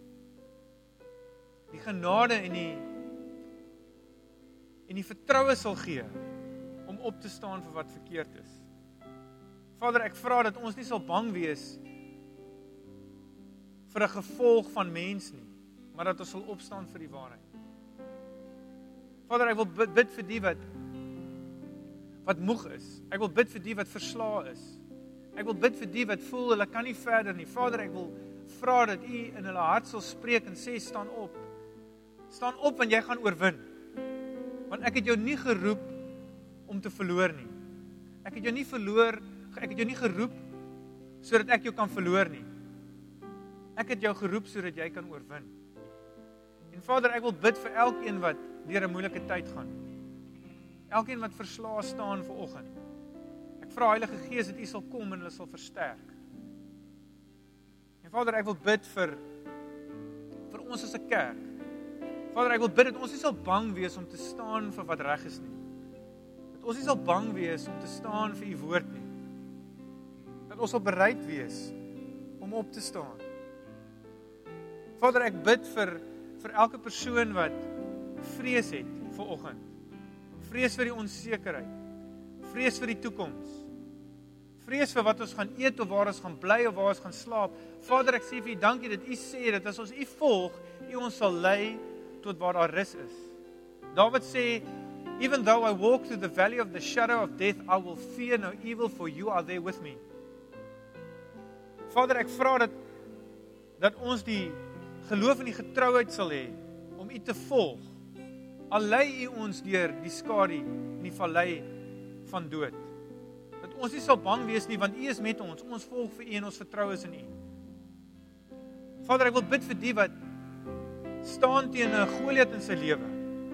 genade en die vertroue sal gee om op te staan vir wat verkeerd is. Vader, ek vra dat ons nie sal bang wees vir 'n gevolg van mens nie, maar dat ons sal opstaan vir die waarheid. Vader, ek wil bid vir die wat moeg is. Ek wil bid vir die wat verslae is. Ek wil bid vir die wat voel hulle kan nie verder nie. Vader, ek wil vra dat U in hulle hart sal spreek en sê, staan op. Staan op want jy gaan oorwin. Want ek het jou nie geroep om te verloor nie. Ek het jou nie geroep sodat ek jou kan verloor nie. Ek het jou geroep sodat jy kan oorwin. En Vader, ek wil bid vir elkeen wat deur 'n moeilike tyd gaan. Elkeen wat verslae staan vanoggend. Ek vra Heilige Gees dat U sal kom en hulle sal versterk. En Vader, ek wil bid vir ons as 'n kerk. Vader, ek wil bid dat ons nie sal bang wees om te staan vir wat reg is nie. Dat ons nie sal bang wees om te staan vir U woord nie. Dat ons sal bereid wees om op te staan. Vader, ek bid vir elke persoon wat vrees het vanoggend. Vrees vir die onsekerheid. Vrees vir die toekoms. Vrees vir wat ons gaan eet of waar ons gaan bly of waar ons gaan slaap. Vader, ek sê vir U dankie dat U sê dat as ons U volg, U ons sal lei tot waar daar rus is. Dawid sê, even though I walk through the valley of the shadow of death, I will fear no evil, for You are there with me. Vader, ek vra dat ons die geloof en die getrouheid sal hê om U te volg. Al lei U ons deur die skadu en die vallei van dood. Dat ons nie sal bang wees nie, want U is met ons. Ons volg vir U en ons vertrou is in U. Vader, ek wil bid vir die wat staan teen 'n Goliat in sy lewe.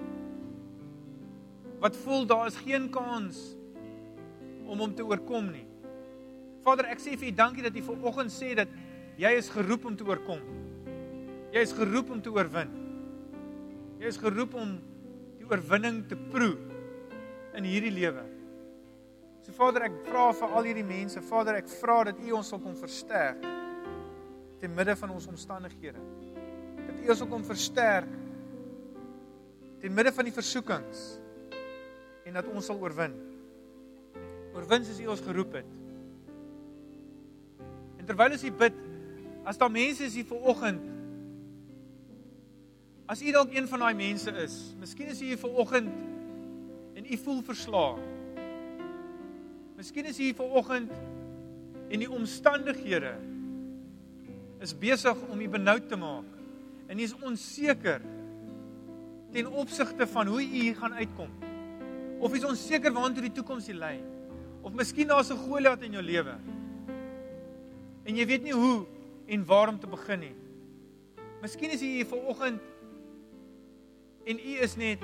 Wat voel daar is geen kans om hom te oorkom nie. Vader, ek sê vir U dankie dat U vanoggend sê dat jy is geroep om te oorkom. Jy is geroep om te oorwin. Jy is geroep om die oorwinning te proe in hierdie lewe. So Vader, ek vra vir al hierdie mense, Vader, ek vra dat U ons sal kom versterk te midde van ons omstandighede. Dat U ons sal kom versterk te midde van die versoekings en dat ons sal oorwin. Oorwin soos U ons geroep het. En terwyl ons hier bid, as daar mense is hier vanoggend, as U dalk een van daai mense is, miskien is U hier vanoggend en U voel verslae. Miskien is U hier vanoggend en die omstandighede is besig om U benoud te maak. En U is onseker ten opsigte van hoe U hier gaan uitkom. Of U is onseker waartoe die toekoms U lei. Of miskien daar's 'n Goliat in jou lewe. En jy weet nie hoe en waar om te begin nie. Miskien is U hier vanoggend en U is net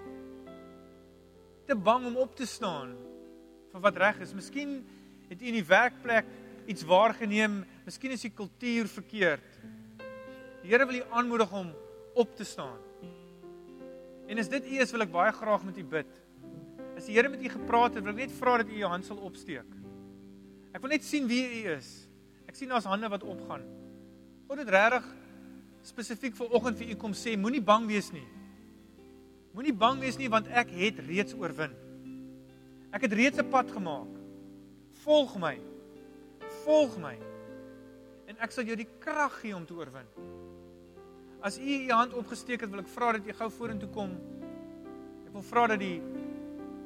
te bang om op te staan vir wat reg is. Miskien het U in die werkplek iets waargeneem, miskien is die kultuur verkeerd. Die Here wil U aanmoedig om op te staan. En as dit U is, wil ek baie graag met U bid. As die Here met U gepraat het, wil ek net vra dat U U hand sal opsteek. Ek wil net sien wie U is. Ek sien daar's hande wat opgaan. God het regtig spesifiek vanoggend vir U kom sê, moenie bang wees nie. Moenie bang wees nie, want ek het reeds oorwin. Ek het reeds 'n pad gemaak. Volg my. Volg my. En ek sal jou die krag gee om te oorwin. As U U hand opgesteek het, wil ek vra dat jy gou vorentoe kom. Ek wil vra dat die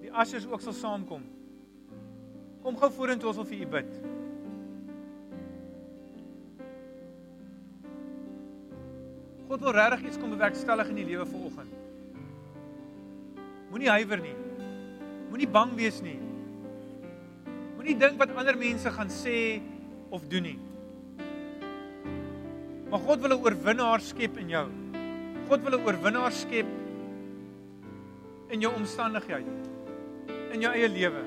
die ushers ook sal saamkom. Kom gou vorentoe, ons wil vir u bid. God wil regtig iets kom bewerkstellig in die lewe vanoggend. Moenie huiwer nie. Moenie bang wees nie. Moenie dink wat ander mense gaan sê of doen nie. Maar God wil 'n oorwinnaar skep in jou. God wil 'n oorwinnaar skep in jou omstandigheid, in jou eie lewe.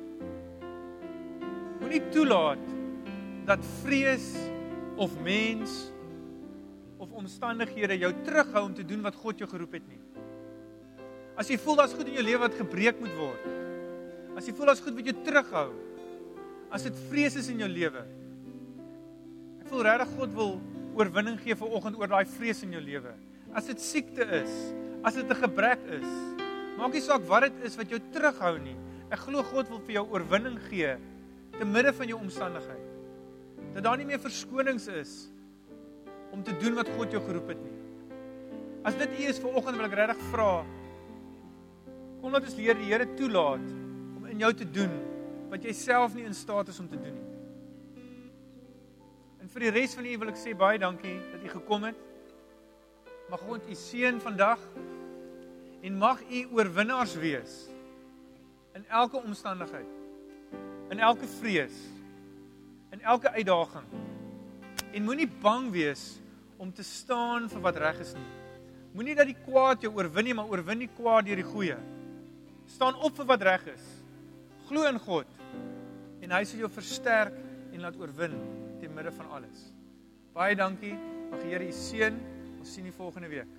Moenie toelaat dat vrees of mens of omstandighede jou terughou om te doen wat God jou geroep het nie. As jy voel daar's goed in jou lewe wat gebreek moet word, as jy voel daar's goed wat jou terughou, as dit vrees is in jou lewe, ek voel regtig God wil oorwinning gee vanoggend oor daai vrees in jou lewe. As dit siekte is, as dit 'n gebrek is, maak nie saak wat dit is wat jou terughou nie. Ek glo God wil vir jou oorwinning gee te midde van jou omstandigheid. Dat daar nie meer verskonings is om te doen wat God jou geroep het nie. As dit u is vanoggend, wil ek regtig vra, kom laat ons leer die Here toelaat om in jou te doen wat jy self nie in staat is om te doen nie. En vir die res van u wil ek sê baie dankie dat u gekom het. Mag God u seën vandag en mag u oorwinnaars wees in elke omstandigheid, in elke vrees, in elke uitdaging. En moenie bang wees om te staan vir wat reg is nie. Moenie dat die kwaad jou oorwin nie, maar oorwin die kwaad deur die goeie. Staan op vir wat reg is. Glo in God en hy sal jou versterk en laat oorwin te midde van alles. Baie dankie. Mag die Here u seën. Ons sien u volgende week.